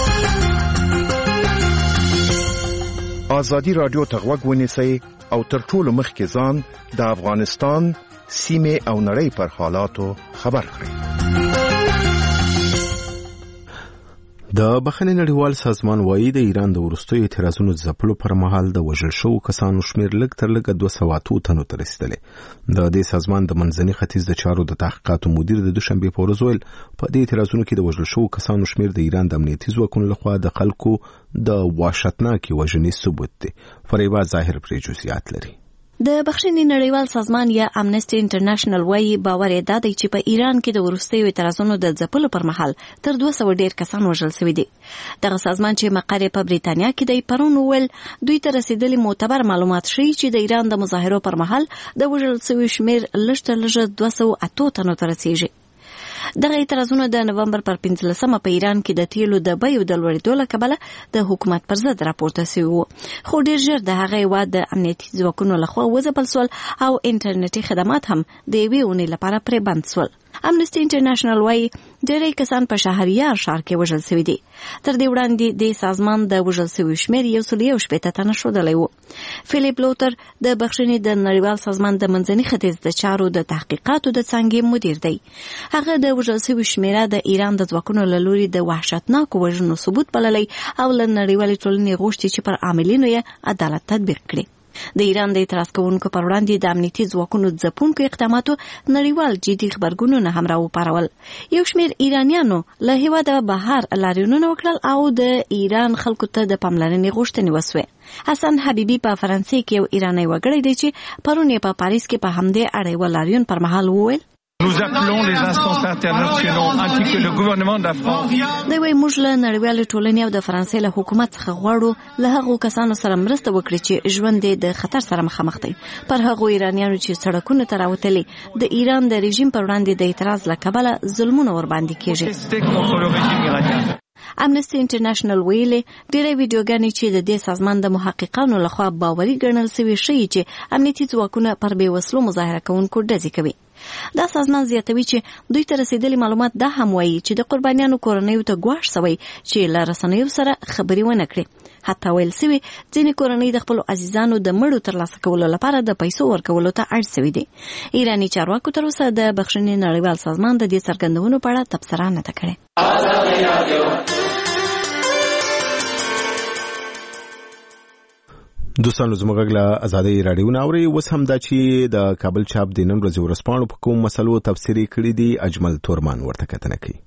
آزادی رادیو ته غوږ ونیسئ او تر ټولو مخکې ځان د افغانستان سیمه او نړۍ پر حالاتو خبر کړئ. د بخښنې نړیوال سازمان وایي د ایران د وروستیو اعتراضونو ځپلو پر مهال د وژل شوو کسانو شمېر لږ تر لږه دوه سوه اتو تنو ته رسېدلی. د دې سازمان د منځني ختیځ د چارو د تحقیقاتو مدیر د دوشنبې په ورځ ویل په دې اعتراضونو کې د وژل شوو کسانو شمېر د ایران د امنیتي ځواکونو لخوا د خلکو د وحشتناکې وژنې ثبوت دی. فریبا ظاهر پرې جزئیات لري. د بخښنې نړیوال سازمان یا امنسټي انټرنیشنل وايي باور یې دا دی چې په ایران کې د وروستیو اعتراضونو د ځپلو پر مهال تر دوه سوه ډیر کسان وژل شوي دي. دغه سازمان چې مقر یې په بریتانیا کې دی پرون وویل دوی ته رسیدلي معتبر معلومات ښیي چې د ایران د مظاهرو پر مهال د وژل شویو شمېر لږ تر لږه دوه سوه اتو تنو ته رسیږي. دغه اعتراضونه د نومبر پر پنځلسمه په ایران کې د تیلو د بیو د لوړېدو له کبله د حکومت پر ضد راپورته شوي وو، خو ډېر ژر د هغه هېواد د امنیتي ځواکونو لخوا وځپل سول او انټرنیټي خدمات هم د یوې اونۍ لپاره پرې بند سول. امنسټي انټرنیشنل وايي ډېری کسان په شهریار ښار کې وژل شوي دي. تر دې وړاندې د سازمان د وژل شویو شمېر یو سل یو شپېته تنه ښودلی و. فیلیپ لوتر د بخښنې د نړیوال سازمان د منځني ختیځ د چارو د تحقیقاتو د څانګې مدیر دی. هغه د وژل شویو شمېره د ایران د ځواکونو له لوري د وحشتناکو وژنو ثبوت بللی او له نړیوالې ټولنې غوښتي چې پر عاملینو یې عدالت تطبیق کړي. د ایران د اعتراض کوونکو پر وړاندې د امنیتي ځواکونو ځپونکو اقداماتو نړیوال جدي خبرګونونه هم راوپارول. یو شمېر ایرانیانو له هېواده بهر لاریونونه وکړل او د ایران خلکو ته د پاملرنې غوښتنې وسوې. حسن حبیبي په فرانسې کې یو ایرانی وګړی دی چې پرون یې په پاریس کې په همدې اړه یو لاریون پر مهال وویل Nous appelons les instances internationaux ainsi que le gouvernement de la France. دوی وايي موږ له نړیوالې ټولنې او د فرانسې له حکومت څخه غواړو له هغو کسانو سره مرسته وکړي چې ژوند یې د خطر سره مخامخ دی. پر هغو ایرانیانو چې سړکونو ته راوتلي د ایران د رژیم پر وړاندې د اعتراض له کبله ظلمونه ورباندې کېږي. امنسټي انټرنیشنل ویلي ډېرې ویډیوګانې چې د دې سازمان د محققانو لخوا باوري ګڼل شوي ښیي چې امنیتي ځواکونه پر بې وسلو مظاهره کوونکو ډزې کوي. دا سازمان زیاتوي چې دوی ته رسیدلي معلومات دا هم وایي چې د قربانیانو کورنیو ته ګواښ شوی چې له رسنیو سره خبرې ونه کړي. حتی ویل شوي ځینې کورنۍ د خپلو عزیزانو د مړو ترلاسه کولو لپاره د پیسو ورکولو ته اړ شوي دي. ایراني چارواکو تر اوسه د بخښنې نړیوال سازمان د دې څرګندونو په اړه تبصره نه ده کړې. دوستانو زموږ غږ له ازادۍ راډیو نه اورئ. اوس هم دا چې د کابل چاپ د نن ورځې ورځپاڼو په کوم مسلو تفسیري کړي دي اجمل تورمان ورته کتنه کوي.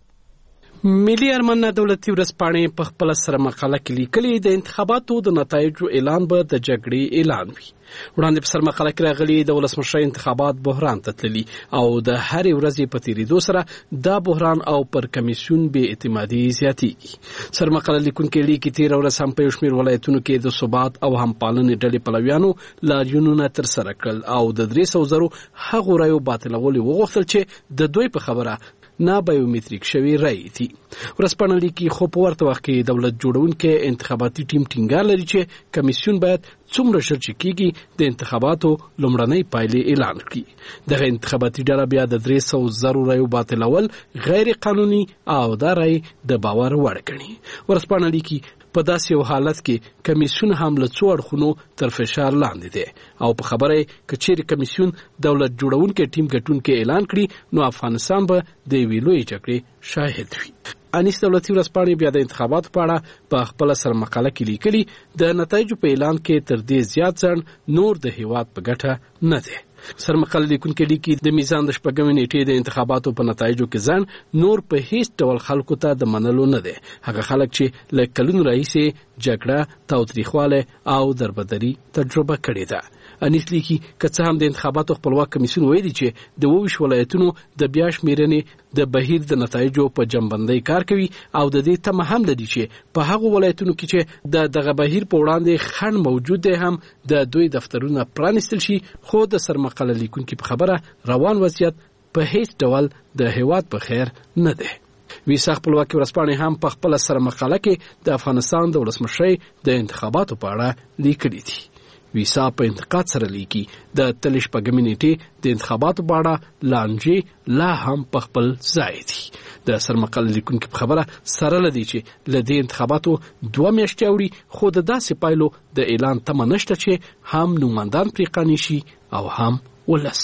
ملي ارمانه دولتي ورځپاڼې په خپل سره مقاله کې لیکلي د انتخاباتو د نتایجو اعلان به د جګړې اعلان وي. وړاندې په سر مقاله کې راغلي د ولسمشر انتخابات بحران ته تللي او د هرې ورځې په تېرېدو سره دا بحران او پر کمیسیون بې اعتمادي زیاتېږي. سر مقاله لیکونکي لیکي تېره ورځ هم په یو شمېر ولایتونو کې د ثبات او همپالنې ډلې پلویانو لاریونونه ترسره کړل او د درې سوه زرو هغو رایو باطلول یې وغوښتل چې د دوی په خبره نه بایومتریک شوی رای دي. ورځپاڼه لیکي خو په ورته وخت کې دولت جوړونکي انتخاباتي ټیم ټینګار لري چې کمیسیون باید څومره ژر چې کېږي د انتخاباتو لومړنۍ پایلې اعلان کړي. دغه انتخاباتي ډله بیا د درې سوه زرو رایو باطلول غیر قانوني او دا رای د باور وړ ګڼي. ورځپاڼه لیکي په داسې یو حالت کې کمیسیون هم له څو اړخونو تر فشار لاندې دی او په خبره یې که چیرې کمیسیون دولت جوړونکي ټیم ګټونکي اعلان کړي نو افغانستان به د یوې لویې جګړې شاهد وي. انیس دولتي ورځپاڼې بیا د انتخاباتو په اړه په خپله سر مقاله کې لیکلي د نتایجو په اعلان کې تر دې زیات ځنډ نور د هېواد په ګټه نه دی. سر مقاله لیکونکي لیکي د میزان د شپږمې نیټې د انتخاباتو په نتایجو کې ځنډ نور په هیڅ ډول خلکو ته د منلو نه دی. هغه خلک چې له کلونو راهیسې جګړه، تاوتریخوالی او دربدري تجربه کړې ده. انیس لیکي که څه هم د انتخاباتو خپلواک کمیسیون ویلي چې د اووه ویشت ولایتونو د بیا شمېرنې د بهیر د نتایجو په جمعبندۍ کار کوي او د دې تمه هم لري چې په هغو ولایتونو کې چې د دغه بهیر په وړاندې خنډ موجود دی هم د دوی دفترونه پرانیستل شي. خو د سرمقاله لیکونکي په خبره روان وضعیت په هیڅ ډول د هېواد په خیر نه دی. ویسا خپلواکي ورځپاڼې هم په خپله سرمقاله کې د افغانستان د ولسمشرۍ د انتخاباتو په اړه لیکلي دي. ویسا په انتقاد سره لیکي د اتلس شپږمې نیټې د انتخاباتو په اړه لانجې لا هم په خپل ځای دي. د سرمقاله لیکونکي په خبره سره له دې چې له دې انتخاباتو دوه میاشتې اوړي خو د داسې پایلو د اعلان تمه نشته چې هم نوماندان پرې قانع شي او هم ولس.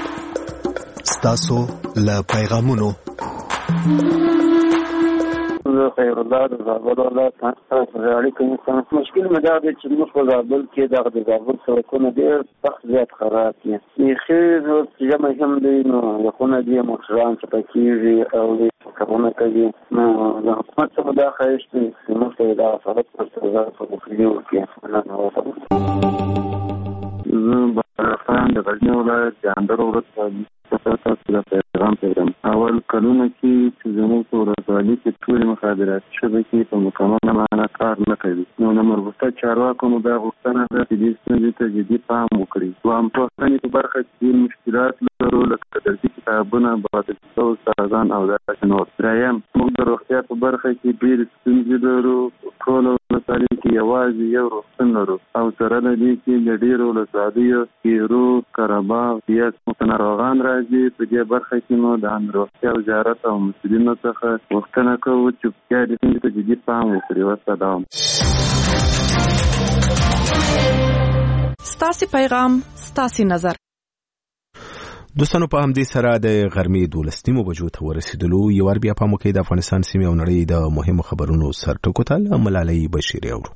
ستاسو له پیغامونو زه خیر الله د زابل ولایت تاسو اړیکې نشم. مشکل مې دا دی چې موږ په زابل کې دغه د زابل سړکونه ډېر سخت زیات خراب دي. بیخي ژمی هم دی نو یخونه دي، موټران چپکېږي او کارونه کوي. نو د حکومت څخه دا خواهش دی چې موږ ته دغه سړک په سرزار په مخنیوي وکړي. زه بهرخان د غزني ولایت د اندر ولسوالۍ تاسو د پیغام پیغام اول کلونه کې چې زموږ په ولسوالۍ کې ټولې مخابراتي شبکې په مکمله معنا کار نه کوي. نو د مربوطه چارواکو مو دا غوښتنه ده چې دې ستونزې ته جدي پام وکړي. دوهم پوښتنې په برخه کې مشکلات لرو لکه درسي کتابونه، باطل شوي استادان او داسې نور. دریم موږ د روغتیا په برخه کې ډېرې ستونزې لرو. ټول ولسوالۍ کې یوازې یو روغتون لرو او سره له دې چې د ډېرو ولسوالیو کیرو، قرهباغ، بیاس ناروغان راځي. په دې برخه کې نو د روغتیا وزارت او مسؤلینو څخه غوښتنه کوو چې بیا دې ستونزې ته جدي پام وکړي. وسلام. ستاسې پیغام ستاسې نظر. دوستانو په همدې سره د غرمې دولس نیمو بجو ته ورسېدلو. یو وار بیا پام وکړئ د افغانستان سیمې او نړۍ د مهمو خبرونو سرټکو ته له ملالۍ بشیري اورو.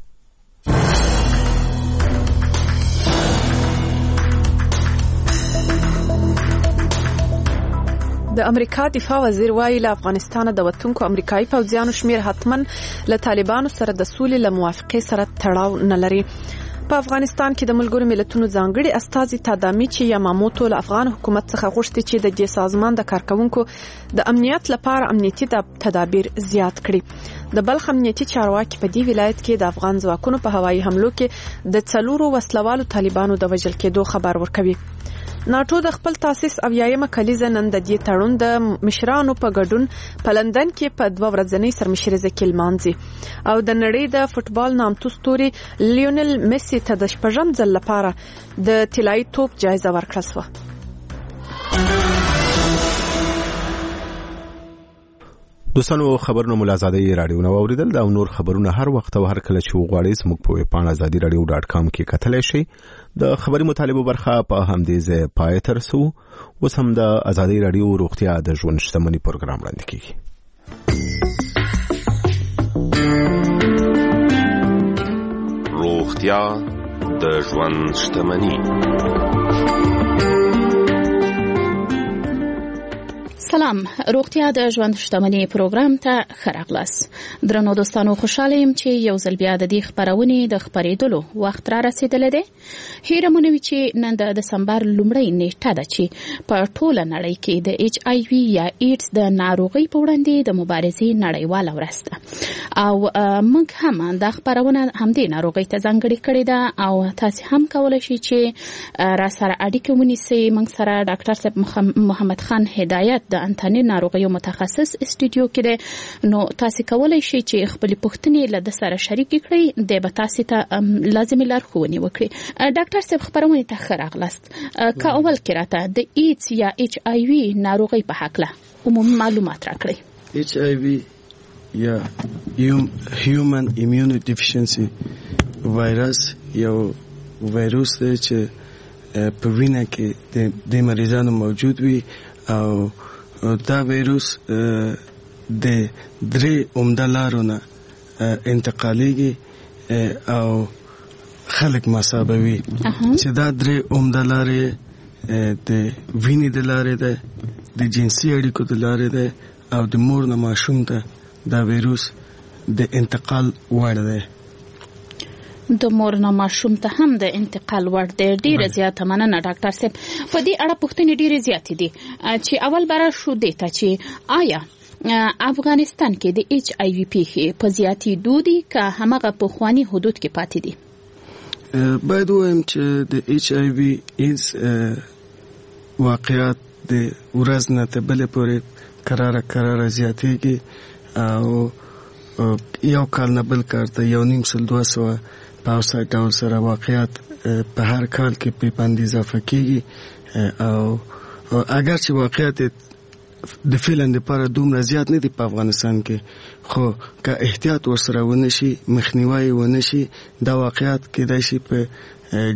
د امریکا دفاع وزیر وایي له افغانستان د وتونکو امریکایي پوځیانو شمیر حتما له طالبانو سره د سولې له موافقې سره تړاو نه لري. په افغانستان کې د ملګرو ملتونو ځانګړي استازي تادامي چې یاماموتو له افغان حکومت څخه غوښتي چې د دې سازمان د کارکونکو د امنیت لپاره امنیتي تدابیر زیات کړي. د بلخ امنیتي چارواکي په دې ولایت کې د افغان ځواکونو په هوایي حملو کې د څلورو وسلوالو طالبانو د وژل کېدو خبر ورکوي. ناتو د خپل تاسیس اویایمه کلیزه نن د دې تړون د مشرانو په ګډون په لندن کې په دوه ورځنۍ سرمشرزه کې لمانځي او د نړۍ د فوتبال نامتو ستوري لیونل میسی ته د شپږم ځل لپاره د طلایي توپ جایزه ورکړل شوه. دوستانو خبرونه مو آزادۍ رادیو نو اوریدل دا نور خبرونه هر وخت او هر کله چې وغواړئ زموږ په ویب پاڼه ازادي رادیو ډاټ کام کې کتلای شئ. د خبري مطالبه برخه په همدې ځای پای ته رسو. اوس هم د ازادي رادیو روغتیا د ژوند شتمنۍ پروګرام وړاندې کیږي. روغتیا د ژوند شتمنۍ. سلام، روغتیا د ژوند شتمنۍ پروګرام ته ښه راغلاست. درنو دوستانو، خوشاله یم چې یو ځل بیا د دې خبرونې د خبرېدلو وخت را رسیدلی دی. هیره مو نه وي چې نن د دسمبر لومړۍ نیټه ده چې په ټوله نړۍ کې د ایچ آی وي یا ایډز د ناروغۍ په وړاندې د مبارزې نړیواله ورځ ده او موږ هم دا خبرونه همدې ناروغۍ ته ځانګړې کړې ده او تاسو هم کولی شئ چې را سره اړیکه ونیسئ. موږ سره ډاکټر صاحب محمد خان هدایت د انتاني ناروغیو متخصص استودیو کې دی. نو تاسو کولی شئ چې خپل پوښتنې له د سره شریک کړئ. د به تاسو ته لازمي لارښوونې وکړي. ډاکټر صاحب خبرونه ته ښه راغلاست. که اول کې راته د ایډز یا ایچ آی وي ناروغۍ په هکله عمومي معلومات راکړئ. ایچ آی وي یا هیومن ایمیون ډیفیشنسي وایرس یو وایروس دی چې په وینه کې د مریضانو موجود وي او دا ویروس د درې عمده لارو نه انتقالیږي او خلک مصابوي چې دا درې عمده لارې د وینې د لارې ده، د جنسي اړیکو د لارې ده او د مور نه ماشوم ته دا ویروس د انتقال وړ دی. د مور نه ماشوم ته هم د انتقال وړ دی. ډیره زیاته مننه ډاکټر صاحب. په دې اړه پوښتنې ډیره زیاتې دي چې اول بار شو دی ته چې آیا افغانستان کې د ایچ آی وی پیښې په زیاتېدو دي که همغه په خواني حدود کې پاتې دي؟ باید وایم چې د ایچ آی وی ایز واقعات د ورځ نه تر بلې پورې کراره کراره زیاتېږي او یو کال نه بل کال ته یو نیم سل دوه سوه په اوسه ډول سره واقعیت په هر کال کې په باندې اضافه کیږي او اگر چې واقعیت د فعلن لپاره دومره زیات نه دي په افغانستان کې، خو که احتیاط ورسره ونشي، مخنیوي ونشي، دا واقعیت کېدای شي په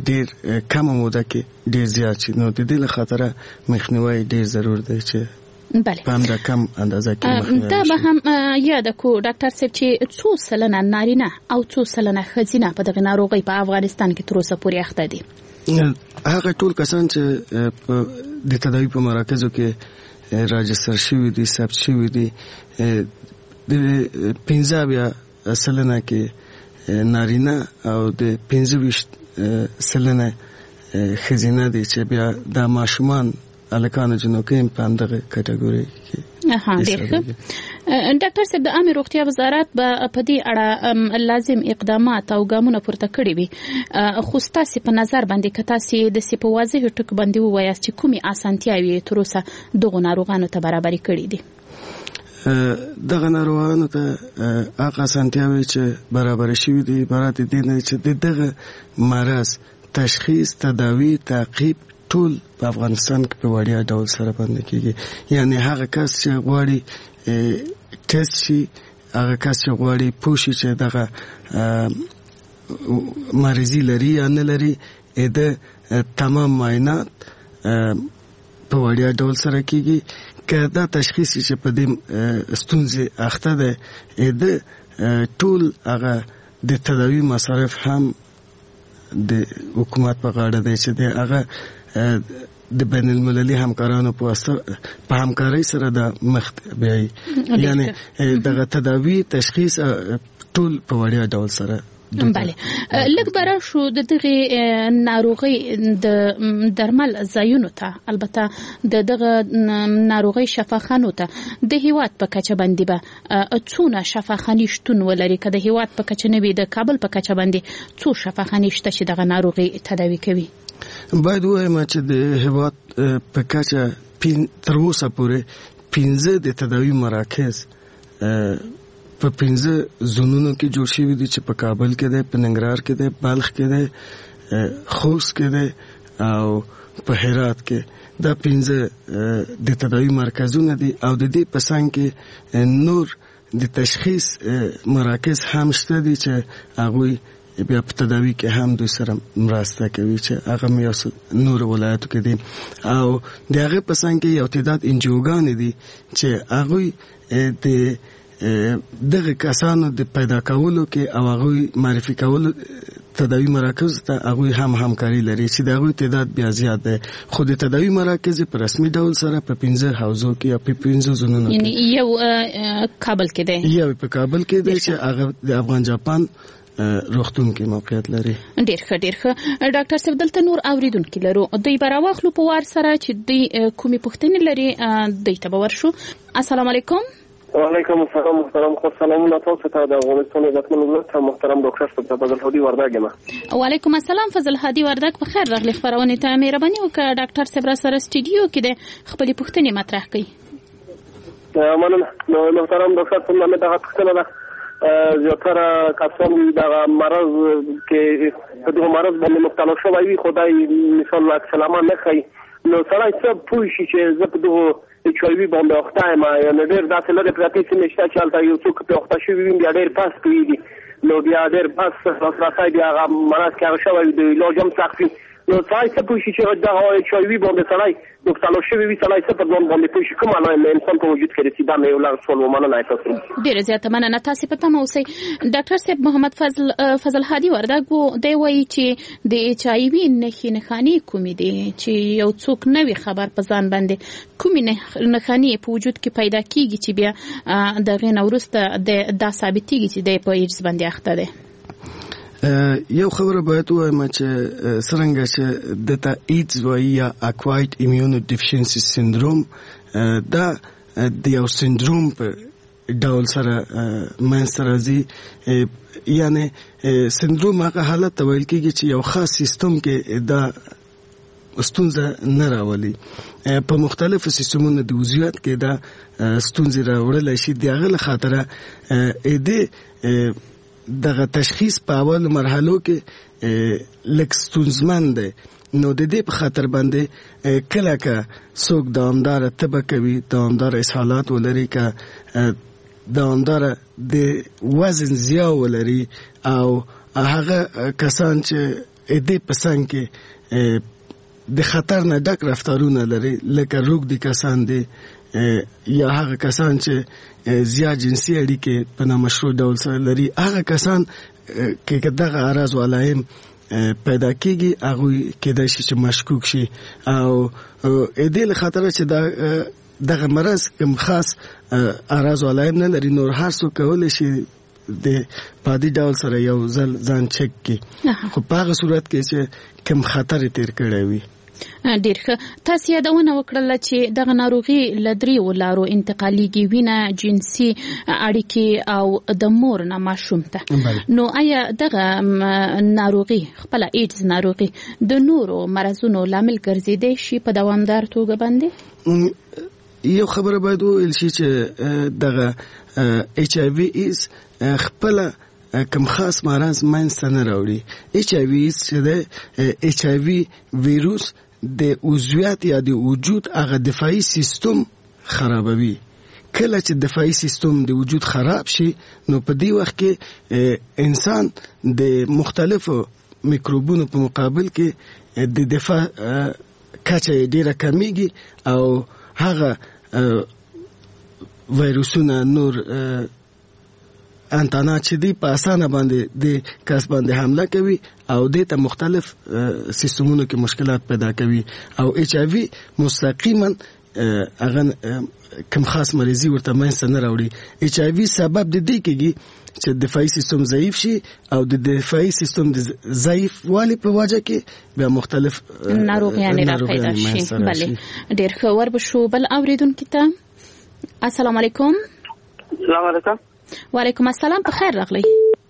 ډېر کمه موده کې ډېر زیات شي. نو د دې له خاطره مخنیوي ډېر ضرور دی چې بله په همدا کم اندازه کې مخنیوي دا به هم یاد کو ډاکټر صاحب چې څو سلنه نارینه او څو سلنه ښځینه په دغه ناروغۍ په افغانستان کې تر اوسه پورې اخته دي. هغه ټول کسان چې د تداوی په مراکزو کې راجستر شوي دي، ثبت شوي دي، د پنځه اویا سلنه کې نارینه او د پنځه ویشت سلنه ښځینه دي چې بیا د ماشومان الکانو جنوکیم په همدغه کټګوري کې. ها ډېر ښه. ډاکټر صاحب د عامه روغتیا وزارت به په دې اړه لازم اقدامات او ګامونه پورته کړي وي، خو ستاسو په نظر باندې که تاسو د سی په واضح ټکو باندې ووایاست چې کومې اسانتیاوې تر اوسه دغو ناروغانو ته برابرې کړي دي؟ دغه ناروغانو ته هغه اسانتیاوې چې برابر شوي دي عبارت دي نه چې دغه مرض تشخیص، تداوی، تعقیب ټول په افغانستان کې په وړیا ډول سره باندې کیږي. یعنی هغه کس چې غواړي ټیسټ شي، هغه کس چې غواړي پوه شي چې دغه مریضي لري یا نه لري، د تمام معاینات په وړیا ډول سره کیږي. که دا تشخیص چې په دې ستونزې اخته ده، د ټول هغه د تداوی مصارف هم د حکومت په غاړه دی چې د هغه د بین المللي همکارانو په واسطه په همکارۍ سره د مخ بیایي. یعنی دغه تداوی، تشخیص ټول په وړیا ډول سره. بله، لږ بره شو د دغه ناروغۍ د درمل ځایونو ته، البته د دغه ناروغۍ شفاخانو ته د هیواد په کچه باندې به څونه شفاخانې شتون ولري؟ که د هیواد په کچه نه وي، د کابل په کچه باندې څو شفاخانې شته چې دغه ناروغۍ تداوی کوي؟ باید ووایم چې د هیواد په کچه تر اوسه پورې پنځه د تداوی مراکز په پنځه زونونو کې جوړ شوي دي چې په کابل کې دی، په ننګرهار کې دی، بلخ کې دی، خوست کې دی او په هرات کې. دا پنځه د تداوی مرکزونه دي او د دې په څنګ کې نور د تشخیص مراکز هم شته دي چې هغوی بیا په تداوی کې هم دوی سره مرسته کوي چې هغه یو نور ولایتو کې دي. او د هغې په څنګ کې یو تعداد انجیوګانې دي چې هغوی د دغه کسانو د پیدا کولو کې او هغوی معرفي کولو تداوی مراکز ته هغوی هم همکاري لري چې د هغوی تعداد بیا زیات دی. خو د تداوی مراکز په رسمي ډول سره په پنځه حوزو کې یا په پنځه زونونو کې، یعنی یو کابل کې دی، یو په کابل کې دی چې هغه د افغان جاپان روغتون کې موقعیت لري. ډېر ښه ډېر ښه. ډاکټر صاحب دلته نور اوریدونکي لرو، دوی به راواخلو په وار سره چې دوی کومې پوښتنې لري، دوی ته به ورشو. السلام علیکم. وعلیکم السلام. محترم خو سلامونه تاسو ته د افغانستان عزتمن ولایت محترم ډاکټر صاحب فضل هادي وردګ یم. وعلیکم السلام فضل هادي وردګ، په خیر راغلی خبرونه ته. مهرباني وکړه ډاکټر صاحب را سره سټډیو کې د خپلې پوښتنې مطرح کړئ. مننه. نو محترم ډاکټر صاحب مې دغه پوښتنه ده، زیاتره کسان دغه مرض کې په دغه مرض باندې مبتلا شوی وي، خدای مثال عکس العمل نه ښیي، نو سړی څه پوه شي چې زه په دغه ایچ آی وي باندې اخته یم؟ یعنې ډېر داسې لرې پرتې سیمې شته چې هلته یو څوک پرې اخته شوي وي، بیا ډېر پس پوهېږي، نو بیا ډېر پس لاسرسی بیا هغه مرض کې هغه شوی وي، د علاج هم سخت وي. نو سړی څه پوه شي چې دغه ایچ آی وي باندې سړی مبتلا شوی وي، سړی څه په ځان باندې پوه شي؟ کوم علائم د انسان په وجود کې رسي؟ دا مې یو لږ سوال و. مننه تاسو. ډېره زیاته مننه. تاسې په تمه اوسئ. ډاکټر صاحب محمد فضل فضل هادي وردګ دی وایي چې د ایچ آی وي نښې نښانې کومې دي چې یو څوک نه وي خبر په ځان باندې، کومې نښانې په وجود کې پیدا کیږي چې بیا د هغې نه وروسته دا ثابتېږي چې دی په ایډز باندې اخته دی؟ یو خبره باید ووایم چې څرنګه چې دته ایډز وایي یا اکوایرډ ایمیونو ډیفیشنسي سندروم، دا د یو سندروم په ډول سره منځته راځي. یعنی سندروم هغه حالت ته ویل کېږي چې یو خاص سیستم کې دا ستونزه نه راولي. په مختلفو سیستمونو د وضعیت کې دا ستونزې راوړلی شي. د هغه له خاطره د دغه تشخیص په اول مرحلو کې لږ ستونزمن دی. نو د دې په خاطر باندې کله که څوک دوامداره تبه کوي، دوامداره اسهالات ولري، که دوامداره د وزن زیات ولري، او هغه کسان چې دې په څنګ کې د خطر نه ډک رفتارونه لري، لکه روږدي کسان دي یا هغه کسان چې زیات جنسي اړیکې په نامشروع ډول سره لري هغه کسان کې دغه اعراض او علائم پیدا کیږي هغه کېدای شي چې مشکوک شي او دې له خاطر چې دا دغه مرض کوم خاص اعراض او علائم نه لري نور هر څوک کولای شي د پادي ډول سره یو ځل ځان چک کی خو په هغه صورت کې چې کوم خطر تیر کړی وي. ډیر ښه تاسو یادونه وکړه چې دغه ناروغي لدري ولارو انتقاليږي وینه جنسي اړیکې او د مور نه ماشوم ته نو آیا دغه ناروغي خپل ایډز ناروغي د نورو مرزونو لامل ګرځیدي شي په دوامدار توګه باندې؟ یو خبره باید ویل شي چې دغه ایچ آی وی ایز خپل کوم خاص مرض منځته نه راوړي. ایچ آی وی ایز چې د ایچ آی وی ویروس د عضویت یا د وجود هغه دفاعي سیستم خرابوي. کله چې دفاعي سیستم د وجود خراب شي نو په دې وخت کې انسان د مختلفو میکروبونو په مقابل کې د دفاع کچه ډیره کمیږي او هغه ویروسونه نور انتانات چې دی په اسانه باندې د کس باندې حمله کوي او د ته مختلف سیستمونو کې مشکلات پیدا کوي او ایچ آی وی مستقیما هغه کوم خاص مریضي ورته منځته نه راوړي. ایچ آی وی سبب د دې کېږي چې دفاعي سیستم ضعیف شي او د دفاعي سیستم د ضعیف والی په وجه کې بیا مختلف ناروغیان را پیدا شي. بله ډیر ښه وربشو بل اوریدونکو ته السلام علیکم. السلام علیکم. وعلیکم السلام په خیر راغلی.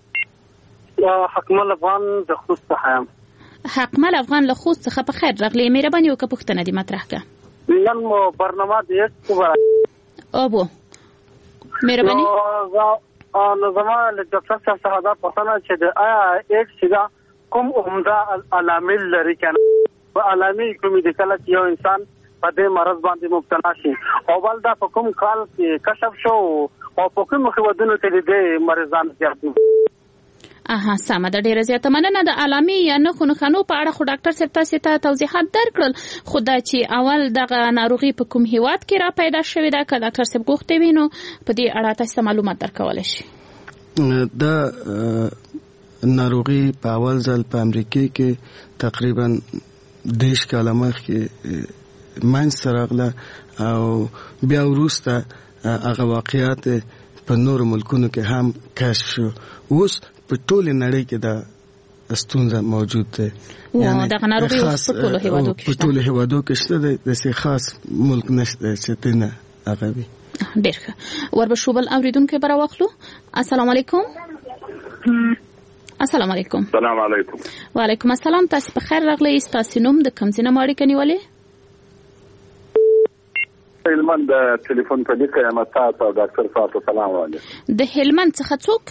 حکمل افغان د خوست څخه یم. حکمل افغان له خوست څخه په خیر راغلی. مهرباني وکړه پوښتنه دې مطرح کړه. نن مو برنامه دې څه او بو مهرباني نو زما له ډاکټر صاحب څخه دا پوښتنه چې د آیا ایډز چې کوم عمده علامل لري کنه په علامې کومې د کله چې یو انسان په دې مرض باندې مبتلا شي او بل دا په کوم کال کې کشف شو او په کوم خودونو کې د مریضان زیات دي؟ اها سمه ده ډیره زیاته مننه. د علامې یا نه خو خنو په اړه خو ډاکټر صاحب تاسو ته توضیحات درکړل خو دا چې اول دغه ناروغي په کوم هیواد کې را پیدا شوې ده که ډاکټر صاحب غوښتي وي نو په دې اړه تاسو معلومات درکول شي. دا ناروغي په اول ځل په امریکا کې تقریبا دیش کاله مخکې منځته راغله او بیا وروسته هغه واقعیات په نورو ملکونو کې هم کشف شو. اوس په ټوله نړۍ کې دا ستونزه موجود ده. یعنی دا ناروغي په ټوله هیوادو کې په ټوله هیوادو کې شته د څه خاص ملک نشته چې تنه هغه وي. ډیر ښه وربشو بل اوریدونکو برا واخلو. السلام علیکم. السلام علیکم. السلام علیکم. وعلیکم السلام. تاسو په خیر راغلی. تاسو نوم د کوم ځای نه ماړی کنيولې؟ هلمند د ټلیفون په دې کې امتا او ډاکټر صاحب سلام علیکم. د هلمند څخه څوک؟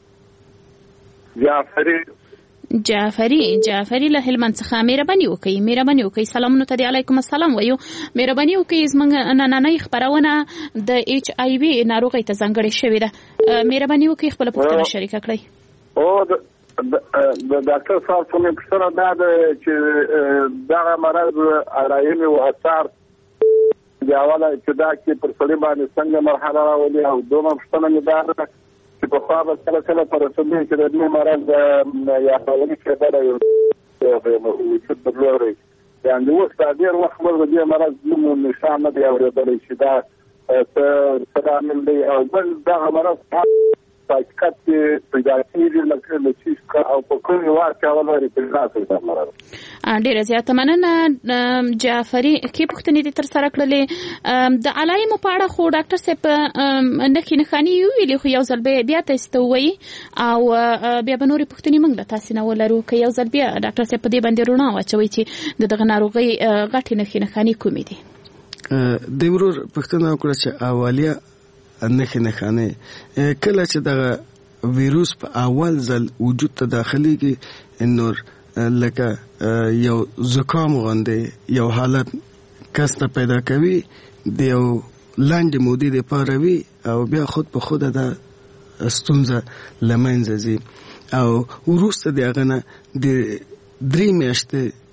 جعفری. جعفری جعفری له هلمند څخه. مهرباني وکړئ مهرباني وکړئ سلامونه ته علیکم السلام وایو. مهرباني وکړئ زموږ نننۍ خبرونه د ایچ آی وی ناروغۍ ته ځانګړې شوې ده. مهرباني وکړئ خپل پوښتنه شریکه کړئ. او د ډاکټر صاحب کومه پوښتنه ده چې دا مرض علایم او اثار د اوله ابتدا کې پر سړي باندې څنګه مرحله راولي او دومره پوښتنه مې ده چې په خوا به کله کله پر رسېدلی چې د دې مرض یا اولي کېدلی یو وجود درلودی یعنې اوس دا ډېر وخت مو د دې مرض نوم نښان نه دی اورېدلی چې دا څه لامل دی او بل دغه مرض حقیقت پیدا کېږي لکه له چې او په کوم هېواد کې اول وارې پیدا کړي دا مرض. ډیره زیاته مننه جعفري. کې پوښتنې دې ترسره کړلې د علایمو په اړه خو ډاکټر صاحب نښې نښانې ویلې خو یو ځل بیا تاسو ته ووایي او بیا به نورې پوښتنې موږ له تاسې نه ولرو که یو ځل بیا ډاکټر صاحب په دې باندې رڼا واچوي چې د دغه ناروغۍ غټې نښې نښانې کومې دي. د ورور پوښتنه وکړه چې اولیه نښې نښانې کله چې دغه ویروس په اول ځل وجود ته داخليږي نور لکه یو زکام غوندې یو حالت کس ته پیدا کوي د یو لنډې مودې دپاره وي او بیا خود په خوده دا ستونزه له منځه ځي او وروسته د هغه نه د درې میاشتې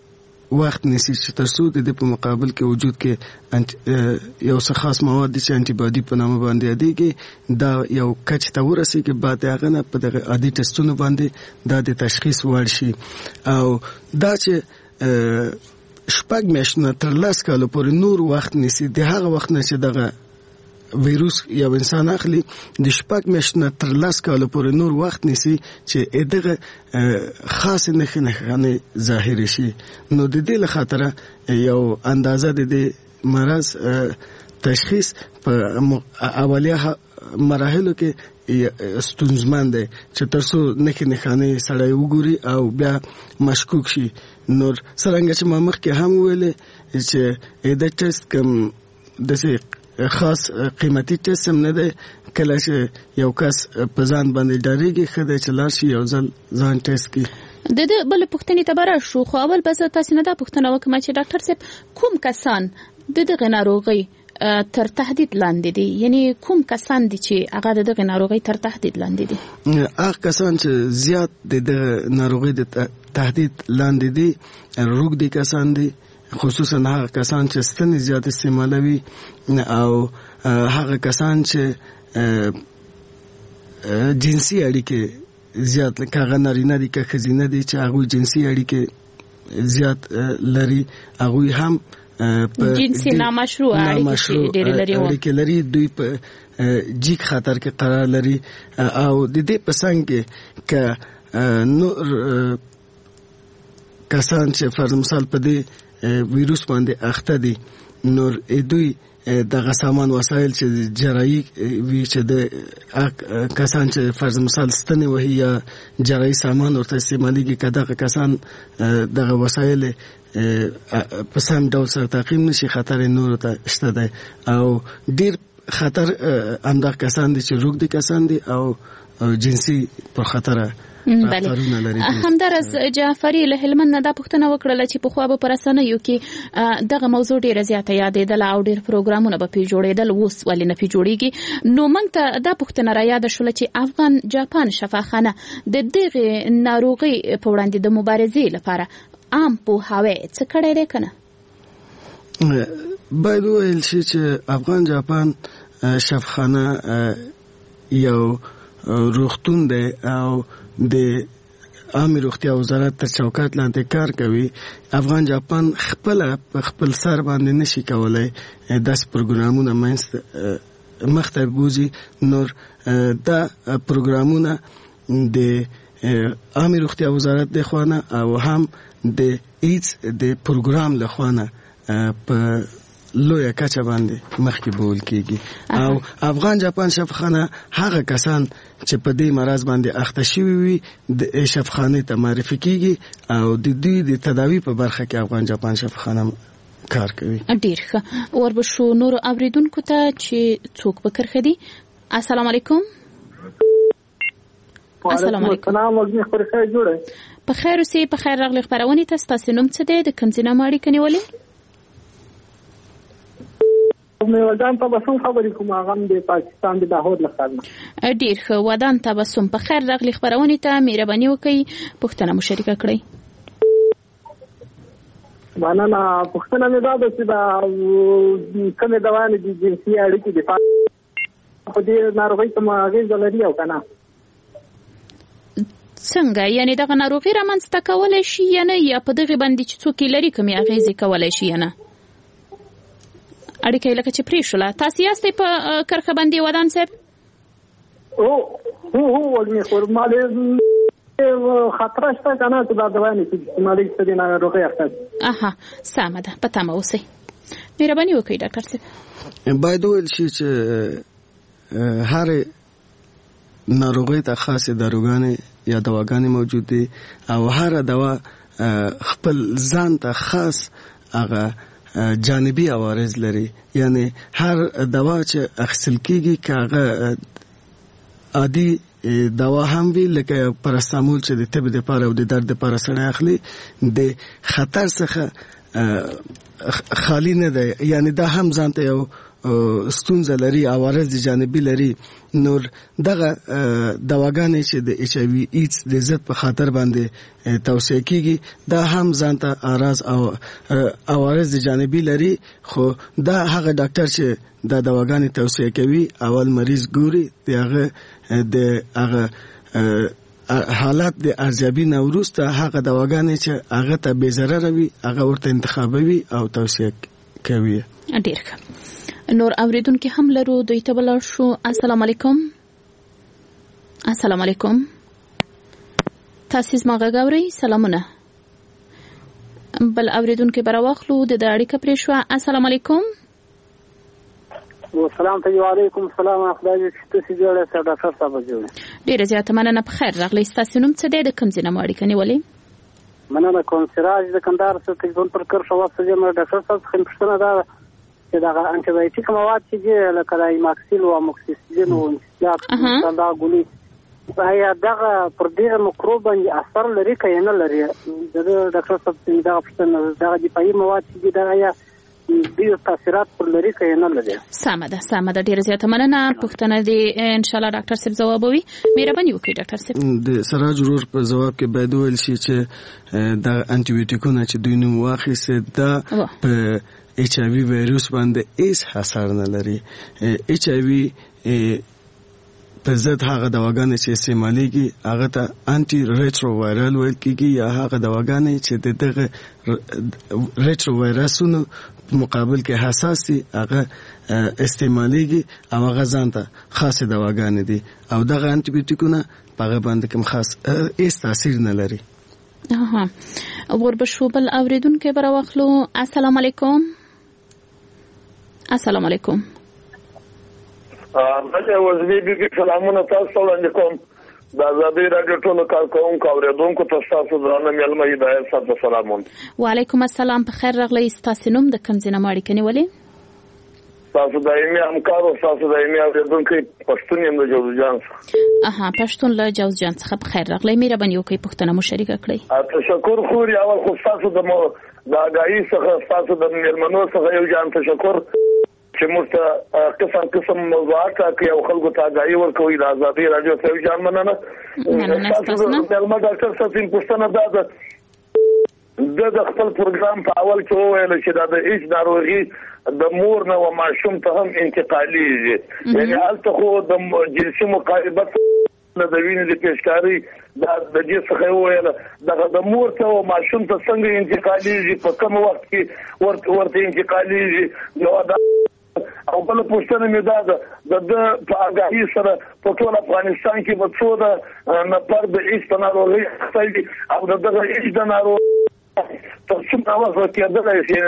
وخت نیسي چې ترڅو د دې په مقابل کې وجود کې یو څه خاص مواد چې انټي باډي په نامه باندې یادېږي دا یو کچ ته ورسېږي بعد هغه نه په دغه عادي ټسټونو باندې دا د تشخیص وړ شي او دا چې شپږ میاشتې تر لس کالو پورې نور وخت نیسي د هغه وخت نه چې دغه ویروس یو انسان اخلي د شپږ میاشتې تر لس کالو پورې نور وخت نیسي چې دغه خاص نښې نښانې ظاهر شي نو د دې له خاطره یو اندازه د دې مرض تشخیص په اولیه مراحلو کې ستونزمن دی چې ترڅو نښې نښانې سړی وګوري او بیا مشکوک شي. نور څرنګه چې ما مخکې هم ویلې چې د ټیسټ کوم داسې خاص قیمتي ټیسټ هم نه دی کله چې یو کس په ځان باندې ډارېږي ښه دی چې لاړ شي یو ځل ځان ټیسټ کړي. د دې بلې پوښتنې ته به راشو خو اول به زه تاسې نه دا پوښتنه وکړم چې ډاکټر صاحب کوم کسان د دغې ناروغۍ تر تهدید لاندې دي یعنی کوم کسان دي چې هغه د دغې ناروغۍ تر تهدید لاندې دي؟ هغه کسان چې زیات د دغې ناروغۍ د تهدید لاندې دي روږدي کسان دي خصوصا هغه کسان چې ستنې زیات استعمالوي او هغه کسان چې جنسي اړیکې زیات لکه هغه نارینه دي که ښځینه دي چې هغوی جنسي اړیکې زیات لري هغوی هم جنسي نامشروع اړیکې لري دوی په جیک خطر کې قرار لري او د دې په څنګ کې که نور کسان چې فرض مثال په دې ویروس باندې اخته دي نور دوی دغه سامان وسایل چې جراحي وی چې د کسان چې فرض مثال ستنې وهي یا جراحي سامان ورته استعمالېږي که دغه کسان دغه وسایل په سم ډول سره تعقیم نشي خطر نور ته شته دی او ډیر خطر همدغه کسان دي چې روږدي کسان دي او جنسي پر خطره بله. همدارس جعفري له هلمند نه دا پوښتنه وکړله چې پخوا به په رسنیو کې دغه موضوع ډیره زیاته یادېدله او ډیر پروګرامونه به پرې جوړېدل اوس ولې نه پرې جوړېږي نو موږ ته دا پوښتنه رایاده شوله چې افغان جاپان شفاخانه د دغې ناروغۍ په وړاندې د مبارزې لپاره عام پوهاوی څه کړی دی که نه؟ باید وویل شي چې افغان جاپان شفاخانه یو روغتون دی او د عامه روغتیا وزارت تر چوکاټ لاندې کار کوي. افغان جاپان خپل په خپل سر باندې نشي کولای داس پروګرامونه منځ مخته بوزي نور دا پروګرامونه د عامه روغتیا وزارت د خوانه او هم د ایدز د پروګرام له خوانه په لویه کچه باندې مخکې بول کېږي او افغان جاپان شفاخانه هغه کسان چې په دې مرض باندې اخته شوي وي د شفاخانې ته معرفي کېږي او د دوی د تداوی په برخه کې افغان جاپان شفاخانه کار کوي. ډیر ښه. وربشو نور اوریدونکو ته چې څوک به کرښه دي. السلام علیکم. السلام علیکم. په خیر اوسئ. په خیر راغلی خپرونې ته. ستاسو نوم څه دی؟ د کوم ځای نه اړیکه نیولې؟ مې ودان تبسم خبرې کوم هغه د پاکستان د لاهور لخوا. ډیر ښه. ودان تبسم په خیر راغلی خپرونې ته. مهرباني وکړئ پوښتنه مو شریکه کړئ. مننه. پوښتنه مې دا ده چې دا کومې دواګانې د جنسي اړیکې دفاع په دې ناروغۍ کومه اغېزه لري او که نه؟ څنګه یعنی دغه ناروغي رامنځته کولی شي یا نه یا په دغې باندې چې څوک یې لري کومې اغېزې کولی شي یا نه؟ اړیکه یې لکه چې پرې شوله. تاسې یاستئ په کرښه باندې ودان صاحب؟ هو هو وږمې خور ما د خطره شته که نه چې دا دواګانې چې استعمالېږي په دې ناروغۍ اخته دي؟ اها سمه ده. په تمه اوسئ. مهرباني وکړئ ډاکټر صاحب. باید وویل شي چې هرې ناروغۍ ته خاصې داروګانې یا دواګانې موجود دي او هر دوا خپل ځان ته خاص هغه جانبي عوارض لري. یعنی هر دوا چې اخیستل کېږي که هغه عادي دوا هم وي لکه پرستامول چې د تب دپاره او د درد دپاره سړی اخلي د خطر څخه خالی نه دی. یعنی دا هم ځان ته یو ستونزه لري عوارض جانبي لري نور دغه دواګانې چې د ایچ آی وی ایډز د ضد په خاطر باندې توصیه کیږي دا هم ځانته اعراض او عوارض جانبي لري خو دا هغه ډاکټر چې دا دواګانې توصیه کوي اول مریض ګوري دغه د هغه حالات د ارزیابي نه وروسته هغه دواګانې چې هغه ته بې ضرره وي هغه ورته انتخابوي او توصیه کوي. ډیر ښه. نور اوریدونکو هم لرو دوی ته بلار شو. السلام علیکم. السلام علیکم. تاسو زما غږوري سلامونه. بل اوریدونکو براوخلو د اړیکه پرې شو. السلام علیکم. والسلام علیکم. السلام خدای دې تاسو جوړه سره ډاکټر صاحب جوړه. ډیره زیاته مننه. په خیر راغلی. تاسو نوم څه دی؟ د کوم ځای نه اړیکه نیولې؟ مننه کوم. سراج د کندهار څخه تلیفون پر کړ شو. واسطه یم ډاکټر صاحب څخه پوښتنه ده چې دا انټي بایوټیک مواد چې لکه د ایماکسیل او اموکسیسیلین او انسلاک دا ګولي آیا دغه پر دې مکروب باندې اثر لري که نه لري؟ د ډاکټر صاحب دا پوښتنه دا د پای مواد چې دا آیا دې تاثیرات پر لري که نه لري؟ سمه ده سمه ده. ډیره زیاته مننه. پوښتنه دې ان شاء الله ډاکټر صاحب ځوابوي. مهرباني وکړئ ډاکټر صاحب. د سراج ورور په ځواب کې باید ویل شي چې دا انټي بایوټیکونه چې دوی نوم واخیسته دا په ایچ آی وی وایروس باندې هیڅ اثر نه لري. ایچ آی وی په ضد هغه دواګانې چې استعمالېږي هغه ته انټي ریټرو وایرال ویل کېږي یا هغه دواګانې چې د دغه ریټرو وایرسونو مقابل کې حساس دي هغه استعمالېږي او هغه ځانته خاصه دواګانې دي او دغه انټي بایوټیکونه په هغه باندې کوم خاص هیڅ تاثیر نه لري. اها وربشو بل اوریدونکو براوخلو. السلام علیکم. السلام علیکم. مله وزنی بي سلامونه تاسو علیکم. د آزادۍ راډیو ټولو کارکونکو اوریدونکو تاسو درنه ملمه هدایت صاحب سلامونه. وعلیکم السلام. په خیر راغلی. تاسو نوم د کوم ځای نه اړیکه نیولې؟ تاسو دایمي همکار او تاسو دایمي اوریدونکو پښتون یم د جوزجان څخه. اها پښتون له جوزجان څخه. په خیر راغلی. مهرباني وکړئ پښتنه مو شریکه کړئ. تشکر خو اول خو تاسو د مو د غایي څخه تاسو د مېرمنو څخه یو جان تشکر چې موږ ته قسم قسم موضوعات کې او خلکو ته غایي ورکوي. د آزادۍ راډیو ته یو جان مننه. تاسو د مېرمنو ډاکټر صاحب پښتنه ده د خپل پروګرام په اول کې وویل چې دا د هیڅ ناروغي د مور نه و ماشوم ته هم انتقالېږي. یعنی هلته خو د جنسي مقاربت نه د وینې د پیشکاري دا د دې څخه وویل دغه د مور ته او ماشوم ته څنګه انتقالېږي په کوم وخت کې ورته ورته انتقالېږي. نو دا او بل پوښتنه مې دا ده د په اګاهي سره په ټول افغانستان کې به څو د نفر د هیڅ ناروغي خپلې او دغه هیڅ د ناروغي تاسو نو واسه کې دغه شي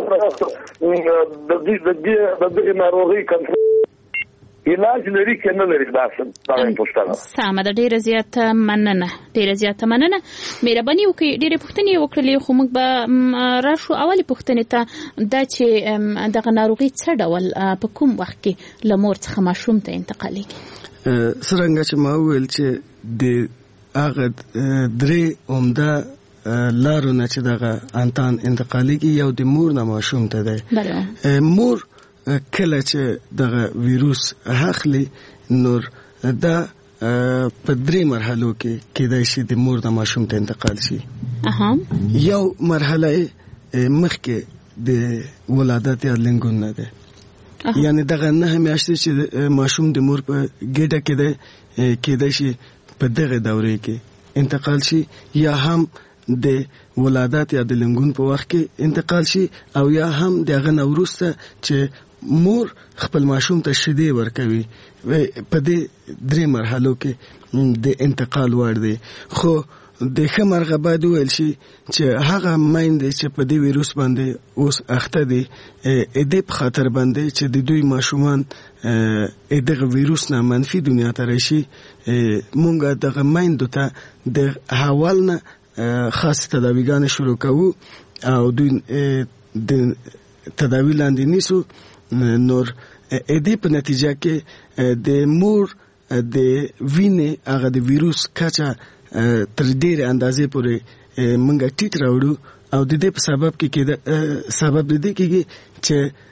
د دې د دې ناروغي کنټرول علاج لري کنه لري تاسو باندې پوښتنه. سمه ده. ډیره زیاته مننه. ډیره زیاته مننه. مهرباني وکړئ. ډیره پوښتنې وکړلې خو موږ به راشو اولي پوښتنې ته دا چې دغه ناروغي څه ډول په کوم وخت کې له مور څخه ماشوم ته انتقالېږي؟ څرنګه چې ما وویل چې د هغه درې عمده لارو نه چې دغه انتان انتقالېږي یو د مور نه ماشوم ته دی. مور کله چې دغه ویروس اخلي نور دا په درې مرحلو کې کېدای شي د مور د ماشوم ته انتقال شي. اها یو مرحله مخکې د ولادت یا لنګون نه ده. یعنی دغه نه میاشتې چې ماشوم د مور په ګډه کې ده کېدای شي په دغه دورې کې انتقال شي یا هم د ولادت یا د لنګون په وخت کې انتقال شي او یا هم دغه نوروسته چې مور خپل ماشوم ته شیدې ورکوي. په دې درې مرحلو کې د انتقال وړ دی. خو د خمرغه باید ویل شي چې هغه مایند چې په دې ویروس باندې اوس اخته دي ا دې په خاطر باندې چې د دوی ماشومان ا دغه ویروس نه منفي دنیا ته راشي مونږ دغه مایند ته د حوال نه خاص تداویګان شروع کوو او دوی د تداوی لاندې نیسو. نور ا دې په نتیجه کې د مور د وینې هغه د ویروس کچا تر ډېرې اندازې پورې مونږ ټیټ راوړو او د دې په سبب کې کې سبب د دې کېږي چې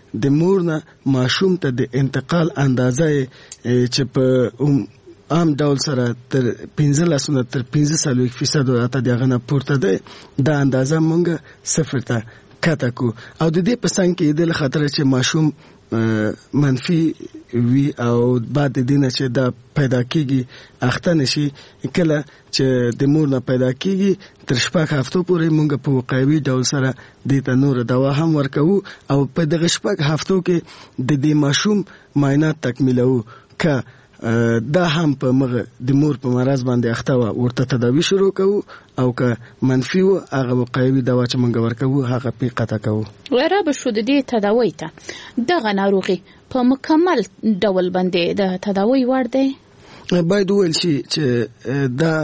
د مور نه ماشوم ته د انتقال اندازه چې په عام ډول سره تر پنځه لسونه تر پنځه څلوېښت فیصد اته دغه نه پورته ده دا اندازه مونږ صفر ته کته کو او د دې په څنګ کې د خطر چې ماشوم منفي وی او بعد د دینه چې دا پیدا کیږي اخته نشي کله چې د مور نه پیدا کیږي تر شپږ هفتو پورې مونږ په وقایوي ډول سره د تنور دوا هم ورکو او په دغه شپږ هفتو کې د دې ماشوم معاینات تکمیلو که دا هم په مغه د مور په مرز باندې اخته و ورته تداوی شروع کوو او که منفي و هغه وقایوي دوا چې مونږ ورکو هغه په قطع کوو. ورا به شو د دې تداوی ته دغه ناروغي په مکمل ډول باندې د تداوی وړ دی باید ویل شي چې دا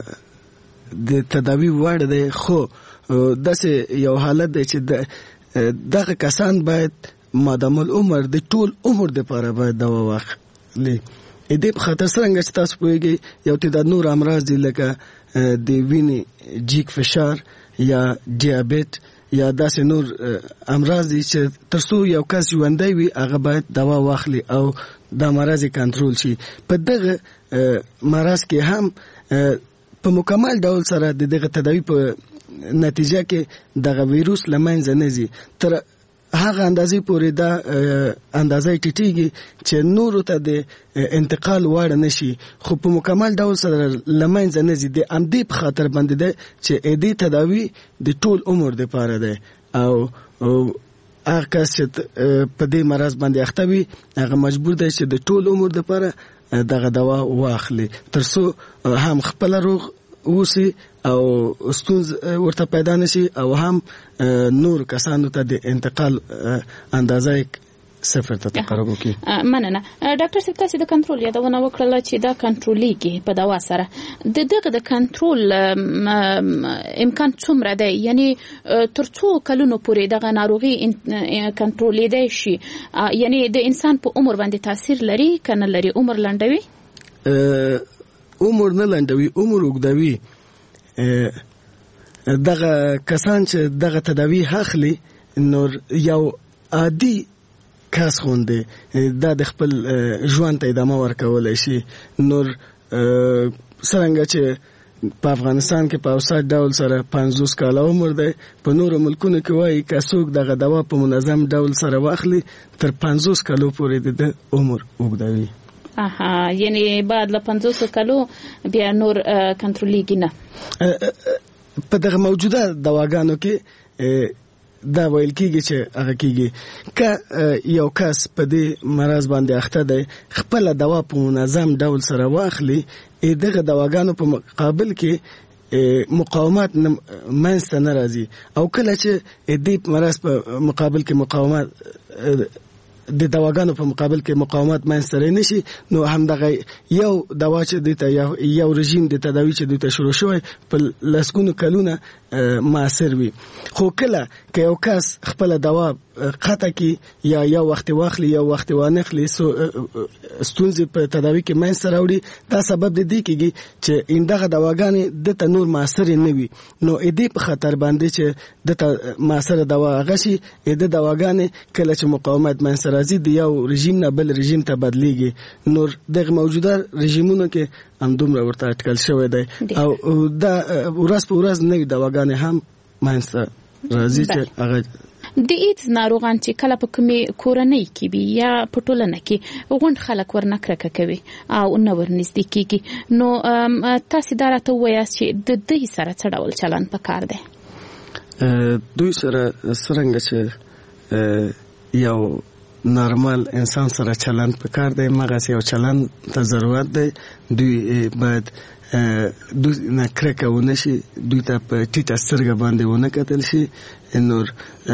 د تداوی وړ دی خو داسې یو حالت دی چې دغه کسان باید مادام العمر د ټول عمر لپاره باید دوا واخلي. ا دې په خاطر څنګه چې تاسو پوهیږئ یو تعداد نور امراض دي لکه د وینې جګ فشار یا دیابت یا داسې نور امراض دي چې ترڅو یو کس ژوندی وي هغه باید دوا واخلي او دا مرض کنټرول شي. په دغه مرض کې هم په مکمل ډول سره د دغه تداوی په نتیجه کې دغه ویروس لمنځه نه ځي تر هغه اندازې پورې دا اندازې ټیټیږي چې نور ته د انتقال وړ نشي خو په مکمل ډول سره لمنځه نه ځي. د امدې په خاطر باندې ده چې دې تداوی د ټول عمر لپاره ده او هغه کس چې په دې مرض باندې اخته وي هغه مجبور دی چې د ټول عمر لپاره دغه دوا واخلي ترڅو هم خپل روغ اوسي او ستونز ورته پیدا نشي او هم نور کسانو ته د انتقال اندازه صفر ته تقرب کی. مننه ډاکټر صاحب تاسو د کنټرول یادونه وکړه چې دا کنټرولېږي په دوا سره د دغه د کنټرول امکان څومره دی یعنی تر څو کلونو پورې دغه ناروغي کنټرولېدای شي یعنی د انسان په عمر باندې تاثیر لري کنه لري عمر لنډوي عمر نه لنډوي عمر اوږدوي. دغه کسان چې دغه تداوی اخلي نور یو عادي کس خونده دا د خپل ژوند ته ادامه ورکولای شي. نور څنګه چې په افغانستان کې په اوسط ډول سره پنځوس کاله عمر دی په نورو ملکونو کې وایي که څوک دغه دوا په منظم ډول سره واخلي تر پنځوس کالو پورې د عمر اوږدوي. اها یعنی بعد له پنځوس کالو بیا نور کنټرولېږي نه. په دغه موجوده دواګانو کې دا ویل کېږي چې هغه کېږي که یو کس په دې مرض باندې اخته دی خپله دوا په منظم ډول سره واخلي دغه دواګانو په مقابل کې مقاومت منځته نه راځي او کله چې دې مرض په مقابل کې مقاومت د دواګانو په مقابل کې مقاومت منځته نشي نو هم دغه یو دوا چې د یو رژیم د تداوی چې د شروع شوی په لسګونو کلونه موثر وي خو کله که یو کس خپل دوا قطع کی یا یو وخت واخلي یا وخت وانخلي ستونزې په تداوی کې منځته راوړي دا سبب د دې کېږي چې اندغه دواګانې د تنور موثر نه وي نو دې په خطر باندې چې د موثر دوا هغه شي د دواګانې کله چې مقاومت منځته راځي د یو رژیم نه بل رژیم ته بدلیږي نور دغه موجوده رژیمونو کې هم دومره ورته اټکل شوی دی او دا ورځ په ورځ نوې دواګانې هم منځته راځي چې هغه د ایدز ناروغان چې کله په کومې کورنۍ کې وي یا په ټولنه کې غونډ خلک ورنه کرکه کوي او نه ورنږدې کېږي نو تاسو دا راته ووایاست چې د دوی سره څه ډول چلند پکار دی؟ دوی سره څرنګه چې یو نارمل انسان سره چلند پکار دی مغه یو چلند ته ضرورت دی. دوی باید دوی نه کرکه ونه شي دوی ته په ټیټه سترګه باندې ونه کتل شي. نور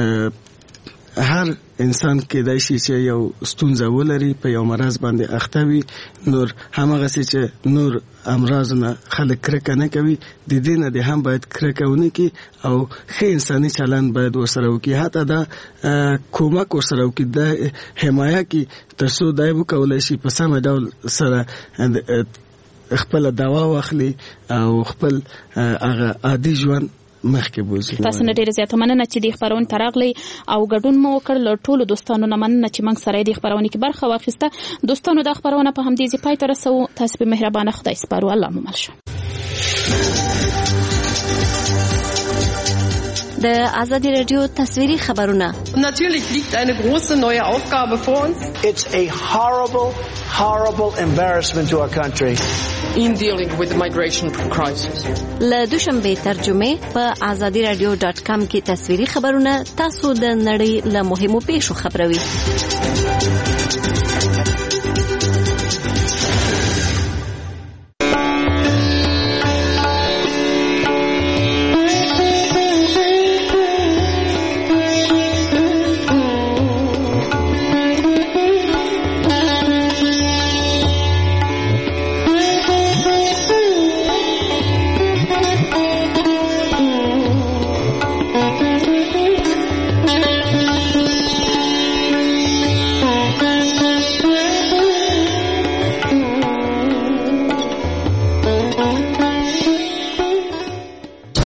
هر انسان کېدای شي چې یو ستونزه ولري په یو مرض باندې اخته وي نور همغسې چې نور امراضونه خلک کرکه نه کوي د دې نه د هم باید کرکه ونه کړي او ښه انساني چلند باید ورسره وکړي حتی دا کومک ورسره وکړي د حمایه کې تر څو دا وکولی شي په سمه ډول سره خپل دوا واخلي او خپل هغه عادي ژوند مخکې بوزي. تاسو نه ډیره زیاته مننه چې د خبرونه تراغلي او ګډون مو وکړ. له ټولو دوستانو نه مننه چې موږ سره د خبرونه کې برخه واخیسته. دوستانو د خبرونه په همدې ځای پای ته رسو. تاسو په مهربانه خدای سپارو. الله مو مل شه. د آزادی رادیو تصویری خبرونه. Natürlich liegt eine große neue Aufgabe vor uns. It's a horrible, horrible embarrassment to our country. In dealing with the migration crisis. له دوشنبه ترجمه په آزادی رادیو ډاټ کام کې تصویری خبرونه تاسو د نړۍ له مهمو پیښو خبروي.